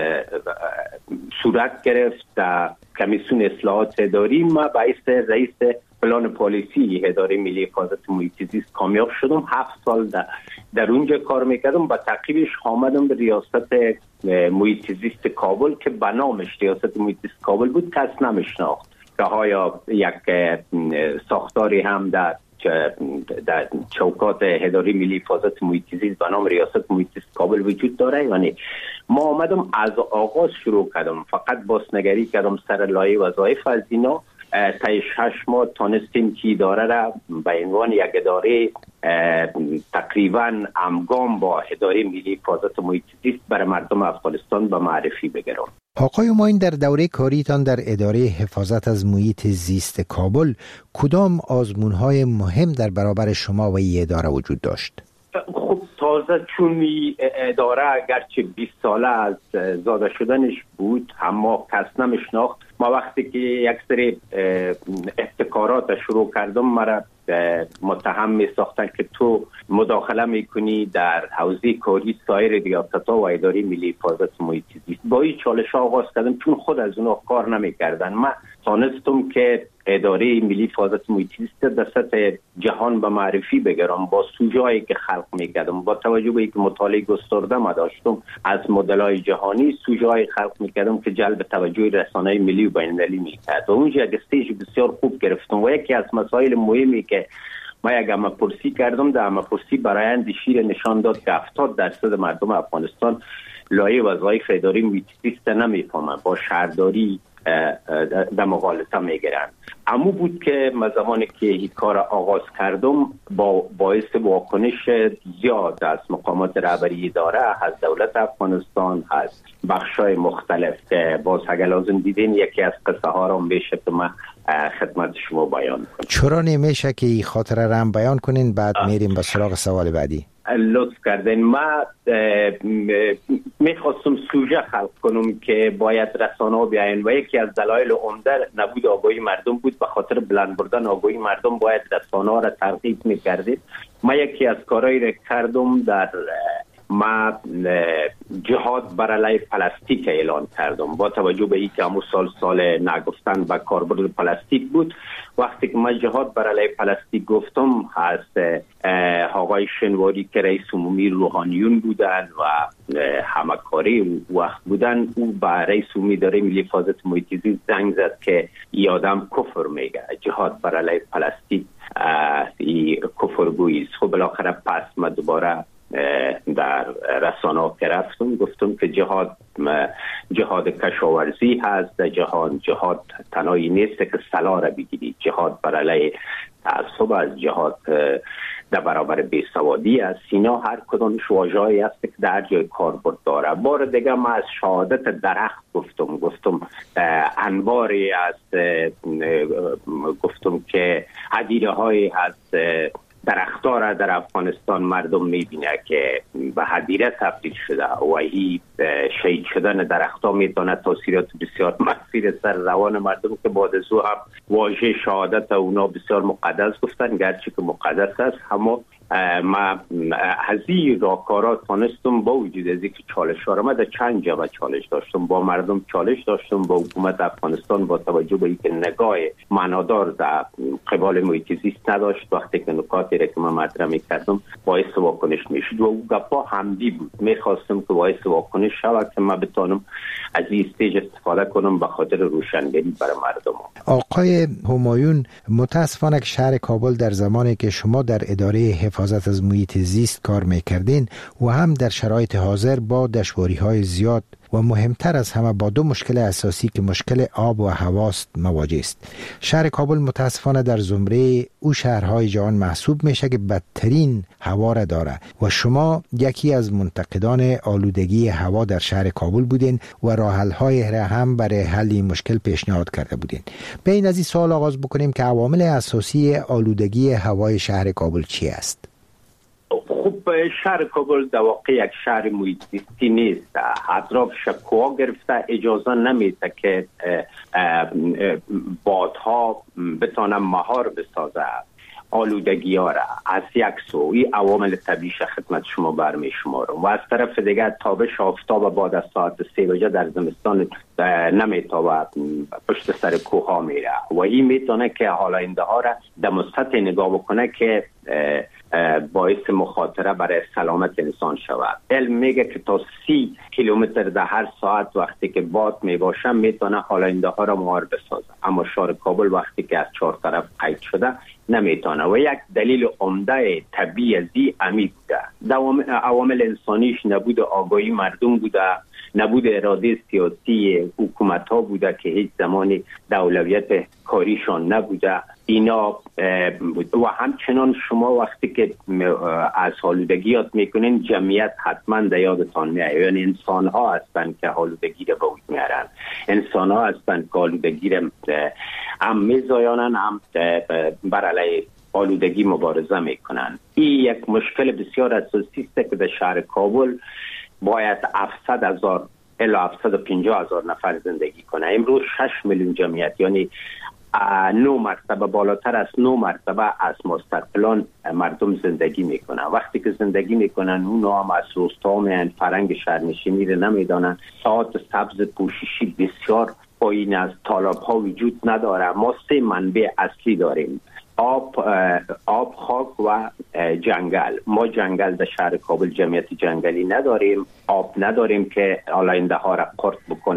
صورت گرفت در کمیسیون اصلاحات اداری. ما باعث رئیس پلان پالیسی اداره ملی حفاظت محیط زیست کامیاب شدم. 7 سال در اونجا کار میکردم. با تعقیبش آمدم به ریاست محیط زیست کابل که به نامش ریاست محیط زیست کابل بود، کس نمیشناخت که آیا یک ساختاری هم در چوکات اداره ملی حفاظت محیط زیست به نام ریاست محیط زیست کابل وجود داره. یعنی ما آمدم از آغاز شروع کردم، فقط بازنگری کردم سر لایه وظایف از اینا. تا 6 ماه تانستیم که اداره را به عنوان یک اداره تقریبا همگام با اداره ملی حفاظت محیط زیست برای مردم افغانستان به معرفی بگیرم. آقای همایون، در دوره کاریتان در اداره حفاظت از محیط زیست کابل کدام آزمون‌های مهم در برابر شما و این اداره وجود داشت؟ خب تازه چون اداره اگرچه 20 ساله از زاده شدنش بود اما کس نمیشناخت. ما وقتی که یک سری ابتکارات شروع کردم مرا متهم می ساختن که تو مداخله میکنی در حوزه کاری سایر ریاست‌ها و اداره ملی حفاظت محیط زیست. با این چالش آغاز کردم چون خود از اونها کار نمیکردن. من تانستم که اداره ملی حفاظت محیط زیست در سطح جهان به معرفی بگیرم با سوژه‌ای که خلق میکردم. با توجه به اینکه مطالعه گسترده ما داشتم از مدل‌های جهانی، سوژه‌ای خلق میکردم که جلب توجه رسانه‌های ملی و بین‌المللی میکرد و اونجا یک استیج بسیار خوب گرفتم. و یکی از مسائل مهمی که ما یک همه‌پرسی کردم، در همه‌پرسی برآیند شیر نشان داد که 70% مردم افغانستان لایه وظایف اداری محیط زیست نمیفهمن، با شهرداری در مغالطه میگیرن. امو بود که من زمانی که این کار آغاز کردم باعث واکنش زیاد از مقامات رهبری اداره، از دولت افغانستان، از بخشای مختلف که باز اگر لازم دیدین یکی از قصه ها را میشه که من خدمت شما بیان کنم. چرا نمیشه که این خاطره را هم بیان کنین بعد میریم به سراغ سوال بعدی؟ لطف کردین. من میخواستم سوژه خلق کنم که باید رسانه ها بیاین و یکی از دلایل عمده نبود آگاهی مردم بود. به خاطر بلند بردن آگاهی مردم باید رسانه ها را ترغیب میکردید. من یکی از کارهایی را کردم، در ما جهاد بر علیه پلاستیک اعلان کردم با توجه به اینکه همون سال نگفتن و کاربرد پلاستیک بود. وقتی که من جهاد بر علیه پلاستیک گفتم، از آقای شنواری که رئیس عمومی روحانیون بودن و همکاری وقت بودن، او با رئیس عمومی اداره ملی حفاظت محیط زیست زنگ زد که این آدم کفر میگه، جهاد بر علیه پلاستیک کفرگویی است. خب بالاخره پس من دوباره در رسانه ها که رفتم گفتم که جهاد کشاورزی هست در جهان. جهاد تنهایی نیست که سلاح را بگیرید، جهاد بر علیه تعصب از جهاد در برابر بیسوادی است. اینا هر کدامش واژه‌ای است که در جای کاربرد داره. بار دیگه ما از شهادت درخت گفتم انباری است، گفتم که حدیده های هست درخت‌ها را در افغانستان مردم می‌بینه که به حدیده تبدیل شده و این شهید شدن درخت‌ها میتونه تاثیرات بسیار منفی سر روان مردم که بعد از او هم واژه شهادت اونا بسیار مقدس گفتن، گرچه که مقدس است. اما ما هزی راکارات تانستم با وجود از اینکه چالش ها را من در چند جبهه چالش داشتم، با مردم چالش داشتم، با حکومت افغانستان با توجه به اینکه نگاه معنادار در قبال محیط زیست نداشت. وقتی که نکاتی را که من مطرح می‌کردم باعث واکنش میشد و او گپا همدی بود. میخواستم که باعث واکنش شود که من بتانم از این استیج استفاده کنم به خاطر روشنگری برای مردم. آقای همایون، متاسفانه که شهر کابل در زمانی که شما در اداره حفاظت از محیط زیست کار میکردین و هم در شرایط حاضر با دشواری‌های زیاد و مهمتر از همه با دو مشکل اساسی که مشکل آب و هواست مواجه است. شهر کابل متاسفانه در زمره او شهرهای جهان محسوب میشه که بدترین هوا را داره و شما یکی از منتقدان آلودگی هوا در شهر کابل بودین و راه حل‌های را هم برای حل این مشکل پیشنهاد کرده بودین. به این از این سوال آغاز بکنیم که عوامل اساسی آلودگی هوای شهر کابل چی است؟ خب شهر کابل در واقع یک شهر محیط زیستی نیست. اطراف شکوها گرفته اجازه نمیده که بادها بتانن مهار بسازه آلودگی ها را. از یک سو این عوامل طبیعی خدمت شما برمی شمارم و از طرف دیگر تابش آفتاب بعد از ساعت 3 بجه در زمستان نمیتابه پشت سر کوه ها میره و این میتونه که حالا اینده ها را در سطح نگاه بکنه که باعث مخاطره برای سلامت انسان شود. علم میگه که تا 30 کیلومتر در هر ساعت وقتی که باد میباشه میتونه حالاینده ها را مهار بسازه، اما شهر کابل وقتی که از 4 طرف قید شده نمیتونه و یک دلیل عمده طبیعی امی بوده. عوامل انسانیش نبود آگاهی مردم بوده، نبود اراده سیاسی حکومت ها بوده که هیچ زمانی اولویت کاریشان نبوده. اینا و همچنان شما وقتی که از آلودگی یاد میکنین جمعیت حتما در یادتان میاد، یعنی انسان ها هستند که آلودگی را به وجود میارن، انسان ها هستند که آلودگی را هم میزایانن هم بر علیه آلودگی مبارزه میکنن. این یک مشکل بسیار اساسی است که در شهر کابل باید 700,000 الی 750,000 نفر زندگی کنه. امروز 6 میلیون جمعیت، یعنی 9 مرتبه بالاتر از 9 مرتبه از ماستر پلان مردم زندگی میکنن. وقتی که زندگی میکنن اونا هم از روستا میان، فرنگ شهرنشینی رو نمیدانن، ساعت سبز پوششی بسیار پایین از طالب ها وجود نداره. ما 3 منبع اصلی داریم: آب، خاک و جنگل. ما جنگل در شهر کابل جمعیت جنگلی نداریم، آب نداریم که آلاینده ها را قرط بکنه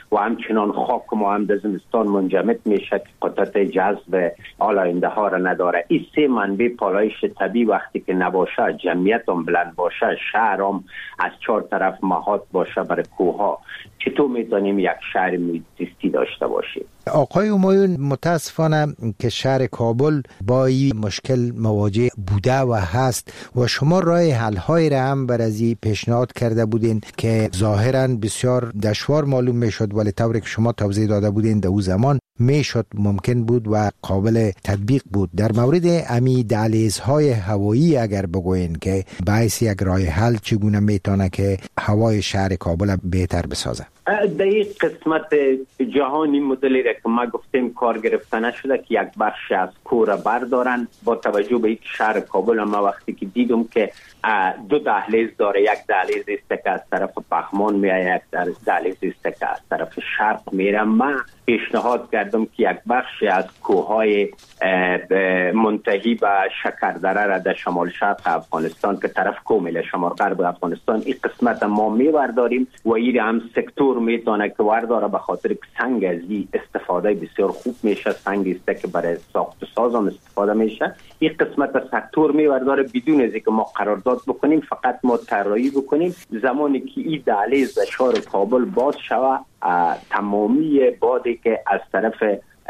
و همچنان خاک ما هم در زمستان منجمد میشه که قدرت جذب آلاینده ها را نداره. این 3 منبع پالایش طبیعی وقتی که نباشه، جمعیت هم بلند باشه، شهر هم از 4 طرف محاط باشه برای کوه ها، چطور میتونیم یک شهر محیط زیستی داشته باشیم؟ آقای همایون، متاسفانه که شهر کابل با این مشکل مواجه بوده و هست و شما راه حل های را هم بر از این پیشنهاد کرده بودین که ظاهرا بسیار دشوار معلوم میشد، ولی طوری که شما توضیح داده بودین در اون زمان میشد، ممکن بود و قابل تطبیق بود. در مورد امی دهلیزهای هوایی اگر بگوین که باعث یک راه حل چگونه میتونه که هوای شهر کابل بهتر بسازه؟ در این قسمت جهانی مدلی را که ما گفتیم کار گرفته نشده که یک بخش از کوره بردارن. با توجه به اینکه شهر کابل ما وقتی که دیدم که 2 دهلیز داره، یک دهلیز است که از طرف پغمان میاد، یک دهلیز است که از طرف شرق میره، من پیشنهاد کردم که یک بخش از کوههای منتهی به شکردره را در شمال شرق افغانستان که طرف کومل شمال غرب افغانستان این قسمت ما میبرداریم و این هم سکتور میتونه که ورداره، به خاطر که سنگ از این استفاده بسیار خوب میشه، سنگ است که برای ساخت و ساز هم استفاده میشه. این قسمت از سکتور میبرداره بدون از اینکه ما قرارداد بکنیم، فقط ما طراحی بکنیم. زمانی که این دهلیز شهر کابل باز شوه، تمامی بادی که از طرف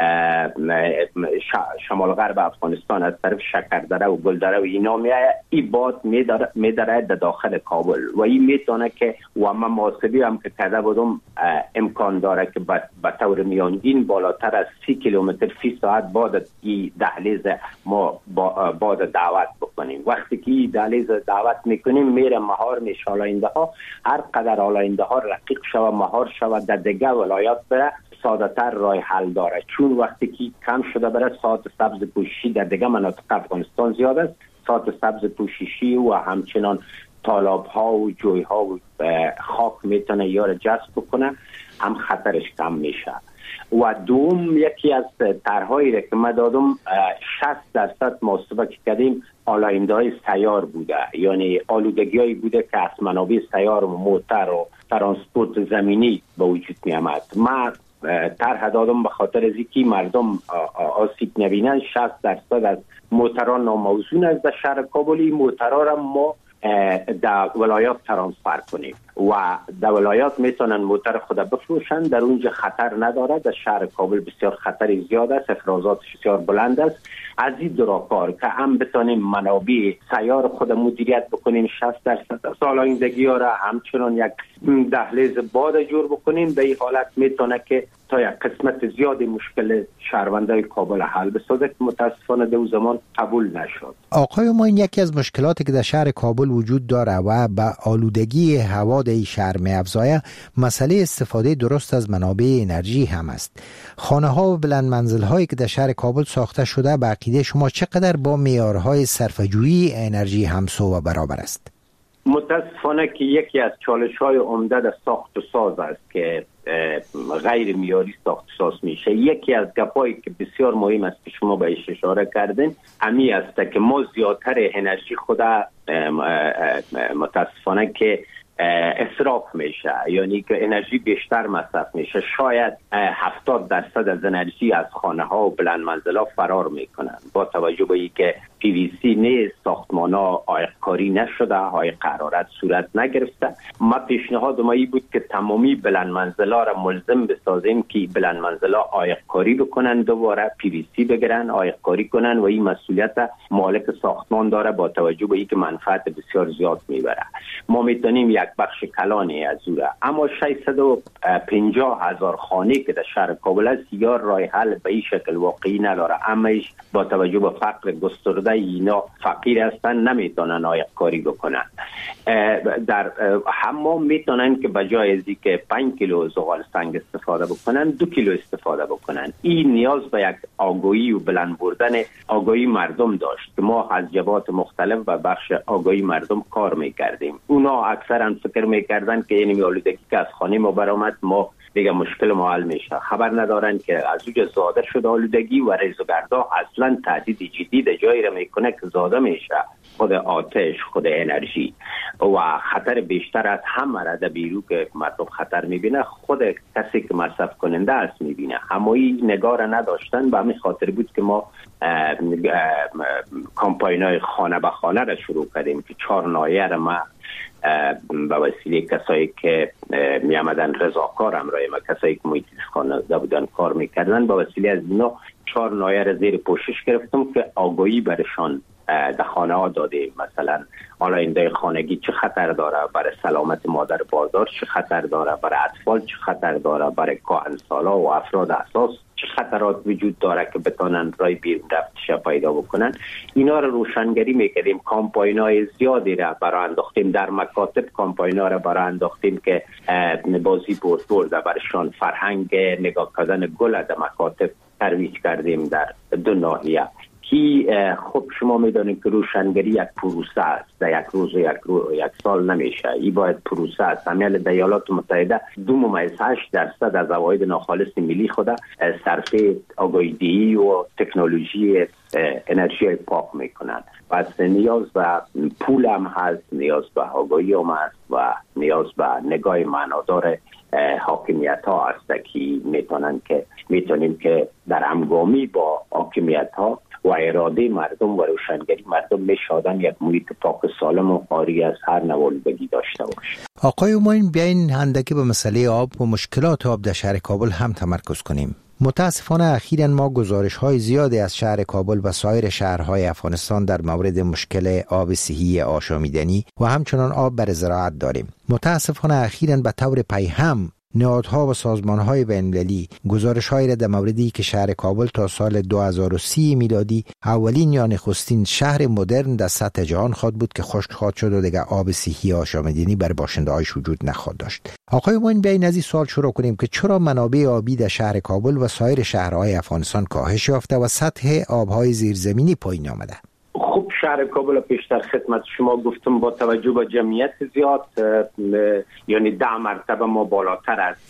شمال غرب افغانستان از طرف شکردره و گلدره و اینا میایه، این باد میداره در داخل کابل و این میتونه که و من محاسبی هم که کرده بودم امکان داره که به طور میانگین بالاتر از 30 کیلومتر فی ساعت باد این دهلیز ما باد دعوت بکنیم. وقتی که این دهلیز دعوت میکنیم میره مهار میشه، آلاینده ها هر قدر آلاینده ها رقیق شوه مهار شوه در دیگه ولایات بره ساده تر راه حل داره، چون وقتی که کم شده برای ساعت سبز پوششی در دیگه مناطق افغانستان زیاد است، ساعت سبز پوششی و همچنان تالاب ها و جوی ها و خاک میتونه یار جذب بکنه، هم خطرش کم میشه. و دوم یکی از طرحهایی که ما دادم 60% محاسبه که کردیم آلاینده های سیار بوده، یعنی آلودگی هایی بوده که از منابع سیار و موتر و ترانسپورت زمینی به وجود می آمد. ما طرح دادم به خاطر از اینکه مردم آسیب نبینن. 60% از موتران ناموزون است در شهر کابل، موترها را ما در ولایات ترانسفر کنیم و در ولایات میتونن موتر خود بفروشن، در اونجا خطر نداره. در شهر کابل بسیار خطر زیاد است، افرازاتش بسیار بلند است. از این دو کار که هم بتونیم منابع سیار خود مدیریت بکنیم، 60% آلایندگی ها را همچنان یک دهلیز باد جور بکنیم، به این حالت میتونه که تا یک قسمت زیادی مشکل شهروندای کابل حل بسازه که متاسفانه در زمان قبول نشد. آقای ما، این یکی از مشکلاتی که در شهر کابل وجود داره و به آلودگی هوا در شهر می‌افزایه مسئله استفاده درست از منابع انرژی هم است. خانه ها و بلند منزل هایی که در شهر کابل ساخته شده به عقیده شما چقدر با معیارهای صرفه‌جویی انرژی همسو و برابر است؟ متاسفانه که یکی از چالش‌های عمده در ساخت و ساز است که غیر معیاری ساخت و ساز میشه. یکی از گپایی که بسیار مهم است که شما بهش اشاره کردین امی است که ما زیادتر انرژی خود متاسفانه که اصراف میشه، یعنی که انرژی بیشتر مصرف میشه. شاید 70% از انرژی از خانه ها و بلند منزل ها فرار میکنن با توجه به اینکه PVC نیست، ساختمان ها عایق‌کاری نشده، های قرارت صورت نگرفته. ما پیشنهاد ما بود که تمامی بلند منزل ها را ملزم بسازیم که بلند منزل ها عایق‌کاری بکنن، دوباره PVC بگیرن، عایق‌کاری کنن و این مسئولیت مالک ساختمان داره با توجه به اینکه منفعت بسیار زیاد میبره. ما میتونیم یک بخش کلانی از او را، اما 650,000 خانه که در شهر کابل است یا راه حل به این شکل واقعی نداره. اماش با توجه به فقر گسترده اینا فقیر هستن، نمیتونن عایق‌کاری بکنن. در حمام میتونن که بجای از اینکه 5 کیلو زغال سنگ استفاده بکنن 2 کیلو استفاده بکنن. این نیاز به یک آگاهی و بلند بردن آگاهی مردم داشت که ما از جبهات مختلف و بخش آگاهی مردم کار میکردیم. اونا اکثرا فکر میکردن که این آلودگی که از خانه ما برآمد ما دیگه مشکل ما حل میشه. خبر ندارن که از اوج زاده شده آلودگی و ریزگردها اصلا تهدید جدی در جایی را میکنه که زاده میشه. خود آتش، خود انرژی و خطر بیشتر از همه را در بیرو که مردم خطر میبینه خود کسی که مصرف کننده است میبینه. همایی نگاه را نداشتن و همین خاطر بود که ما کامپاینای خانه به خانه را شروع کردیم که 4 ناحیه را ما به وسیله کسایی که می آمدن رضاکار همراه ما، کسایی که محیط زیست خواننده بودن کار میکردن، به وسیله از اینا 4 ناحیه را زیر پوشش گرفتم که آگاهی برشان در خانه ها داده. مثلا آلاینده خانگی چه خطر داره برای سلامت مادر باردار، چه خطر داره برای اطفال، چه خطر داره برای کهنسالا و افراد حساس، چه خطرات وجود داره که بتونن رای بیرون رفتش پیدا بکنن. اینا رو روشنگری میکردیم. کامپاینای زیادی را برای انداختیم در مکاتب، کامپاینا را برای انداختیم که بازی برده برشان فرهنگ نگاه کردن گل در مکاتب ترویج کردیم در 2 ناحیه. که خب شما میدانید که روشنگری یک پروسه است، در یک روز و یک سال نمیشه. این باید پروسه است. همین در ایالات متحده 2.8% از عواید ناخالص ملی خود صرف آگاهی‌دهی و تکنولوژی انرژی پاک میکنن. پس نیاز به پول هم هست، نیاز به آگاهی هم هست و نیاز به نگاه معنادار حاکمیت ها هست که میتونیم که در همگامی با حاکمیت ها و اراده مردم و روشنگری مردم میشادن یک محیط پاک سالم و خالی از هر نوع آلودگی داشته باشه. آقای اوماین، بیاین اندکی به مسئله آب و مشکلات آب در شهر کابل هم تمرکز کنیم. متاسفانه اخیراً ما گزارش‌های زیادی از شهر کابل و سایر شهرهای افغانستان در مورد مشکل آب صحی آشامیدنی و همچنان آب برای زراعت داریم. متاسفانه اخیراً به طور پیهم نهادها و سازمان‌های بین‌المللی گزارش‌هایی را در موردی که شهر کابل تا سال 2030 میلادی اولین یا نخستین شهر مدرن در سطح جهان خواهد بود که خشک خواهد شد و دیگر آب صحی آشامیدنی بر باشنده‌هایش وجود نخواهد داشت. آقای اوماین، بیاین از این سوال شروع کنیم که چرا منابع آبی در شهر کابل و سایر شهرهای افغانستان کاهش یافته و سطح آب‌های زیرزمینی پایین آمده؟ خب شهر کابل پیشتر خدمت شما گفتم با توجه به جمعیت زیاد، یعنی 10 مرتبه ما بالاتر از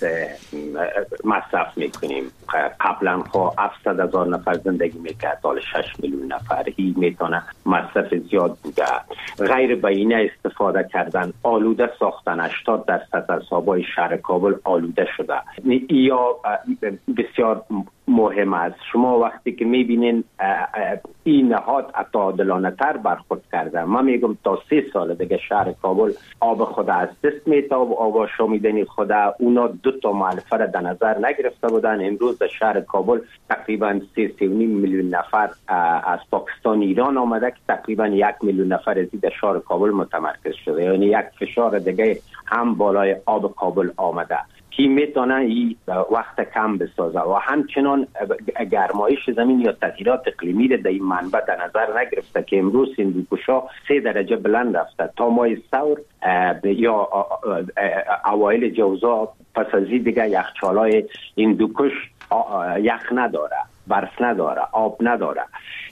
مصرف میکنیم. قبلا خب 700,000 نفر زندگی میکرد، حالا 6 میلیون نفر. هی میتونه مصرف زیاد بوده. غیر بیینه استفاده کردن، آلوده ساختن. 80% از آبای شهر کابل آلوده شده. یا بسیار مهم است. شما وقتی که میبینین این نهاد عادلانه تر برخورد کرده، من میگم تا 3 سال دیگه شهر کابل آب خود از دست میده و آب آشامیدنی خود اونا 2 مؤلفه را در نظر نگرفته بودن. امروز در شهر کابل تقریبا 3.5 میلیون نفر از پاکستان ایران آمده که تقریبا 1 میلیون نفر از در شهر کابل متمرکز شده. یعنی یک فشار دیگه هم بالای آب کابل آمده که میتونه این وقت کم بسازه و همچنان گرمایش زمین یا تغییرات اقلیمی را در این منبع در نظر نگرفته که امروز هندوکش‌ها 3 درجه بلند رفته. تا ماه ثور یا اوایل جوزا پس از این دیگه یخچال‌های هندوکش یخ نداره، برف نداره، آب نداره.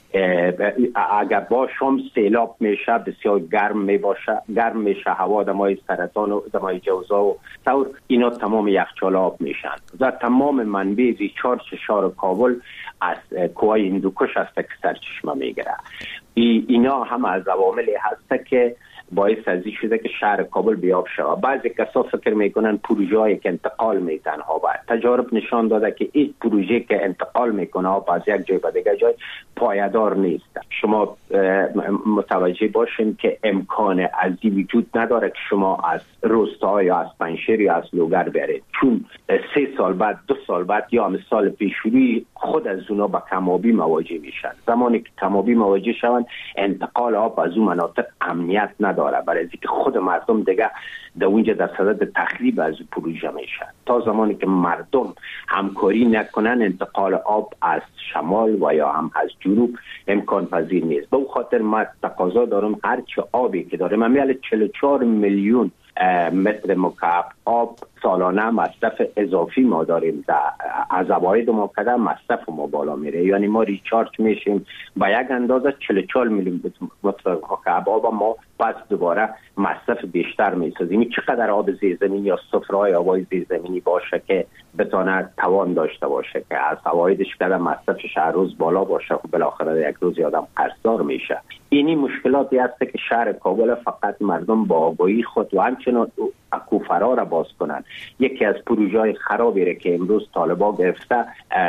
اگر باشم سیلاب میشه، بسیار گرم میشه هوا، دمای سرطان و دمای جوزا و ثور، اینا تمام یخچال آب میشن و تمام منبع ریچارج شهر کابل از کوه هندوکش است که سرچشمه میگیره. اینا هم از عواملی هست که باعث ازی شده که شهر کابل بیاب شود. بعضی کسا فکر میکنن پروژه‌ای که انتقال میتن ها باید. تجارب نشان داده که این پروژه که انتقال میکنه ها از یک جای به دیگر جای پایدار نیست. شما متوجه باشین که امکان ازی وجود نداره که شما از روستا یا از پنشیر یا از لوگر برید، چون 3 سال بعد 2 سال بعد یا مثال پیشروی خود از اونا با کمابی مواجه میشن. زمانی که کمابی مواجه شون انتقال آب از اون مناطق امنیت نداره، برای اینکه خود مردم دیگه در اونجا در صدد تخریب از پروژه میشن. تا زمانی که مردم همکاری نکنن انتقال آب از شمال و یا هم از جنوب امکان پذیر نیست. به اون خاطر ما تقاضا دارم هرچه آبی که داریم، ما 44 میلیون متر مکعب آب سالانه مصرف اضافی ما داریم. از عواید ما کده مصرف ما بالا میره، یعنی ما ریچارج میشیم با یک اندازه 44 میلیون متر مکعب آب ما پس دوباره مصرف بیشتر می‌سازیم. چقدر آب زیرزمینی یا سفره‌های آبای زیرزمینی باشه که بتونه توان داشته باشه که از فوایدش که مصرفش هر روز بالا باشه، خب بالاخره یک روز آدم قرضدار میشه. اینی مشکلاتی هست که شهر کابل فقط مردم با آگاهی خود و همچنان اکوفرا را باز کنند. یکی از پروژه‌های خرابی را که امروز طالبان گرفته،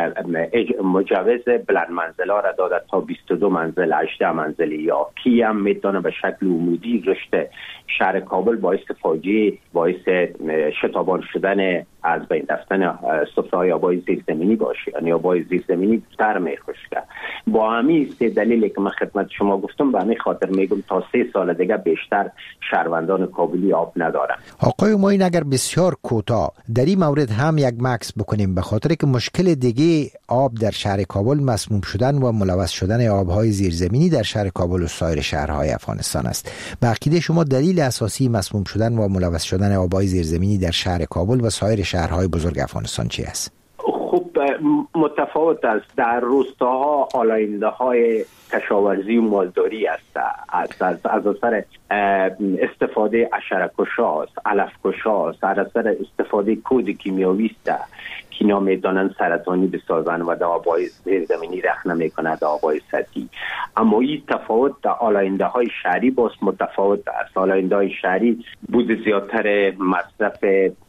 مجوز بلند منزلا را داده تا 22 منزل 18 منزلی، یا کی هم میتونه به شکل عمودی رشد شهر کابل باعث فاجعه، باعث شتابان شدن از بین رفتن سفره‌های آبای زیرزمینی باشه. یعنی آبای زیرزمینی تر میخشکه. با همین سه دلیلی که من خدمت شما گفتم، به همین خاطر میگم تا 3 سال دیگه بیشتر شهروندان کابلی آب ندارن. آقای همایون، اگر بسیار کوتاه در این مورد هم یک مکس بکنیم، به خاطر که مشکل دیگه آب در شهر کابل مسموم شدن و ملوث شدن آبهای زیرزمینی در شهر کابل و سایر شهرهای افغانستان است. به عقیده شما دلیل اساسی مسموم شدن و ملوث شدن آبهای زیرزمینی در شهر کابل و سایر شهرهای بزرگ افغانستان چی است؟ خب متفاوت است. در روستاها آلاینده‌های کشاورزی و مالداری است. از اثر استفاده حشره‌کشاست، علف‌کشاست، از اثر استفاده کود کیمیاوی است که اینا میتونن سرطانی بسازن و در آبای زیرزمینی رخ نمیکنه در آبای سطحی. اما این تفاوت در آلاینده‌های شهری باز متفاوت است. آلاینده‌های شهری بود زیادتر مصرف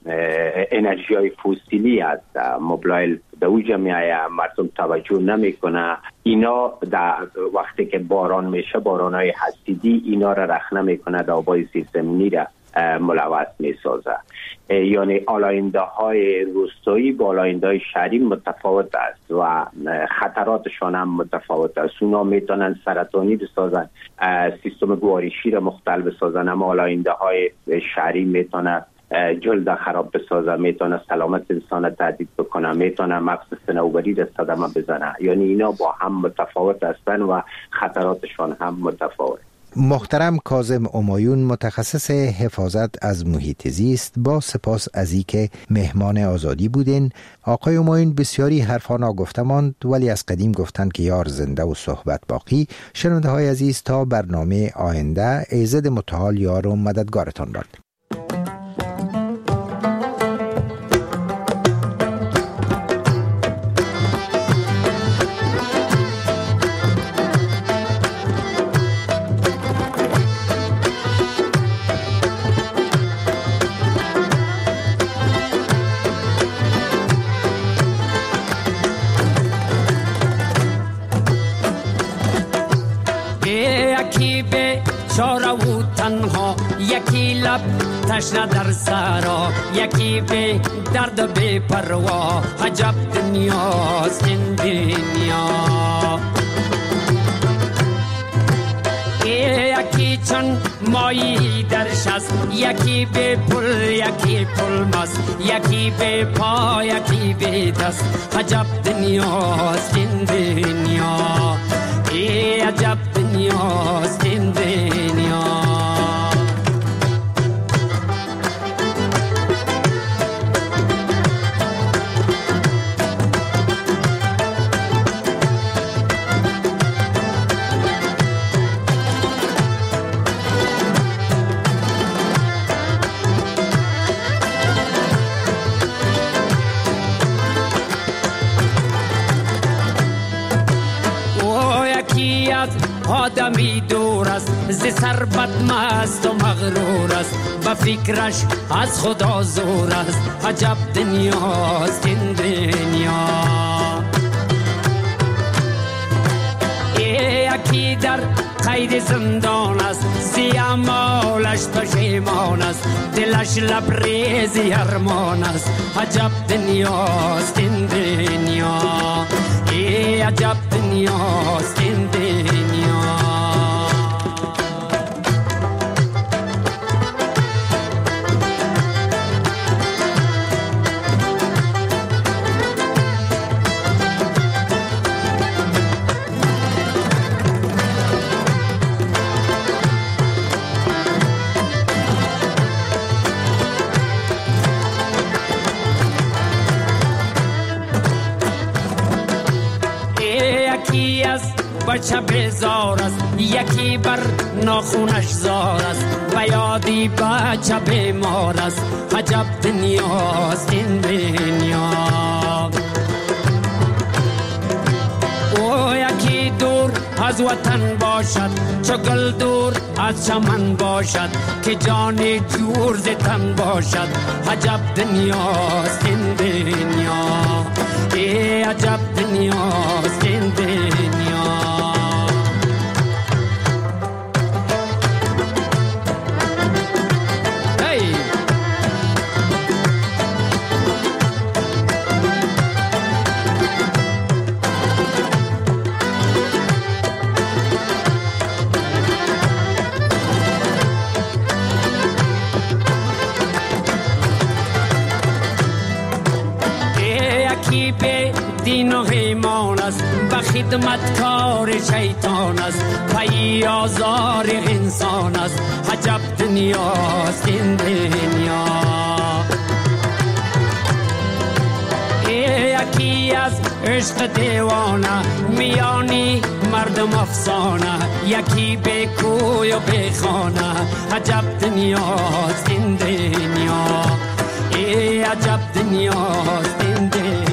انرژی‌های فسیلی است. موبایل در اوج میایه، مردم توجه نمیکنه. اینا در وقتی که باران میشه، باران‌های حسیدی اینا را رخ نمیکنه در آبای زیرزمینی را ملوث میسازه. یعنی آلاینده‌های روستایی با آلاینده‌های شهری متفاوت است و خطراتشان هم متفاوت است. اونا میتونن سرطانی بسازن، سیستم گوارشی را مختل بسازن، اما آلاینده‌های شهری میتونن جلد خراب بسازه، میتونه سلامت انسان تهدید بکنه، میتونه مغز صنوبری را صدمه بزنه. یعنی اینا با هم متفاوت هستند و خطراتشان هم متفاوت. محترم کاظم همایون، متخصص حفاظت از محیط زیست، با سپاس از اینکه مهمان آزادی بودین. آقای همایون، بسیاری حرفا ناگفته ماند، ولی از قدیم گفتند که یار زنده و صحبت باقی. شنونده های عزیز، تا برنامه آینده، ایزد متعال یار و مددگارتان باد. یکی لب تشنه در سرا، یکی به درد و بی پروا، عجب دنیاست این دنیا. یکی چون مایی در شست، یکی به پل، یکی پل مست، یکی به پا، یکی به دست، عجب دنیاست این دنیا. عجب دنیاست این دنیا. آدمی دور است، ز ثروت مست و مغرور است، به فکرش از خدا زور است، عجب دنیاست این دنیا. یکی در قید زندان است، زی اعمالش پشیمان است، دلش لبریزی ارمان است، عجب دنیاست این دنیا. عجب دنیاست این دنیا. بچه بیزار است، یکی بر ناخونش زار است و یادی بچه بیمار است. عجب دنیاست این دنیا. او یکی دور از وطن باشد، چو گل دور از چمن باشد، که جان جور ز تن باشد. عجب دنیاست این دنیا، ای عجب دنیاست این دنیا. دین و ایمان است، به خدمتکار شیطان است، پی آزار انسان است. عجب دنیاست این دنیا. یکی از عشق دیوانه، میانی مردم افسانه، یکی به کوی و به خانه. عجب دنیاست این دنیا، ای عجب دنیاست این دنیا.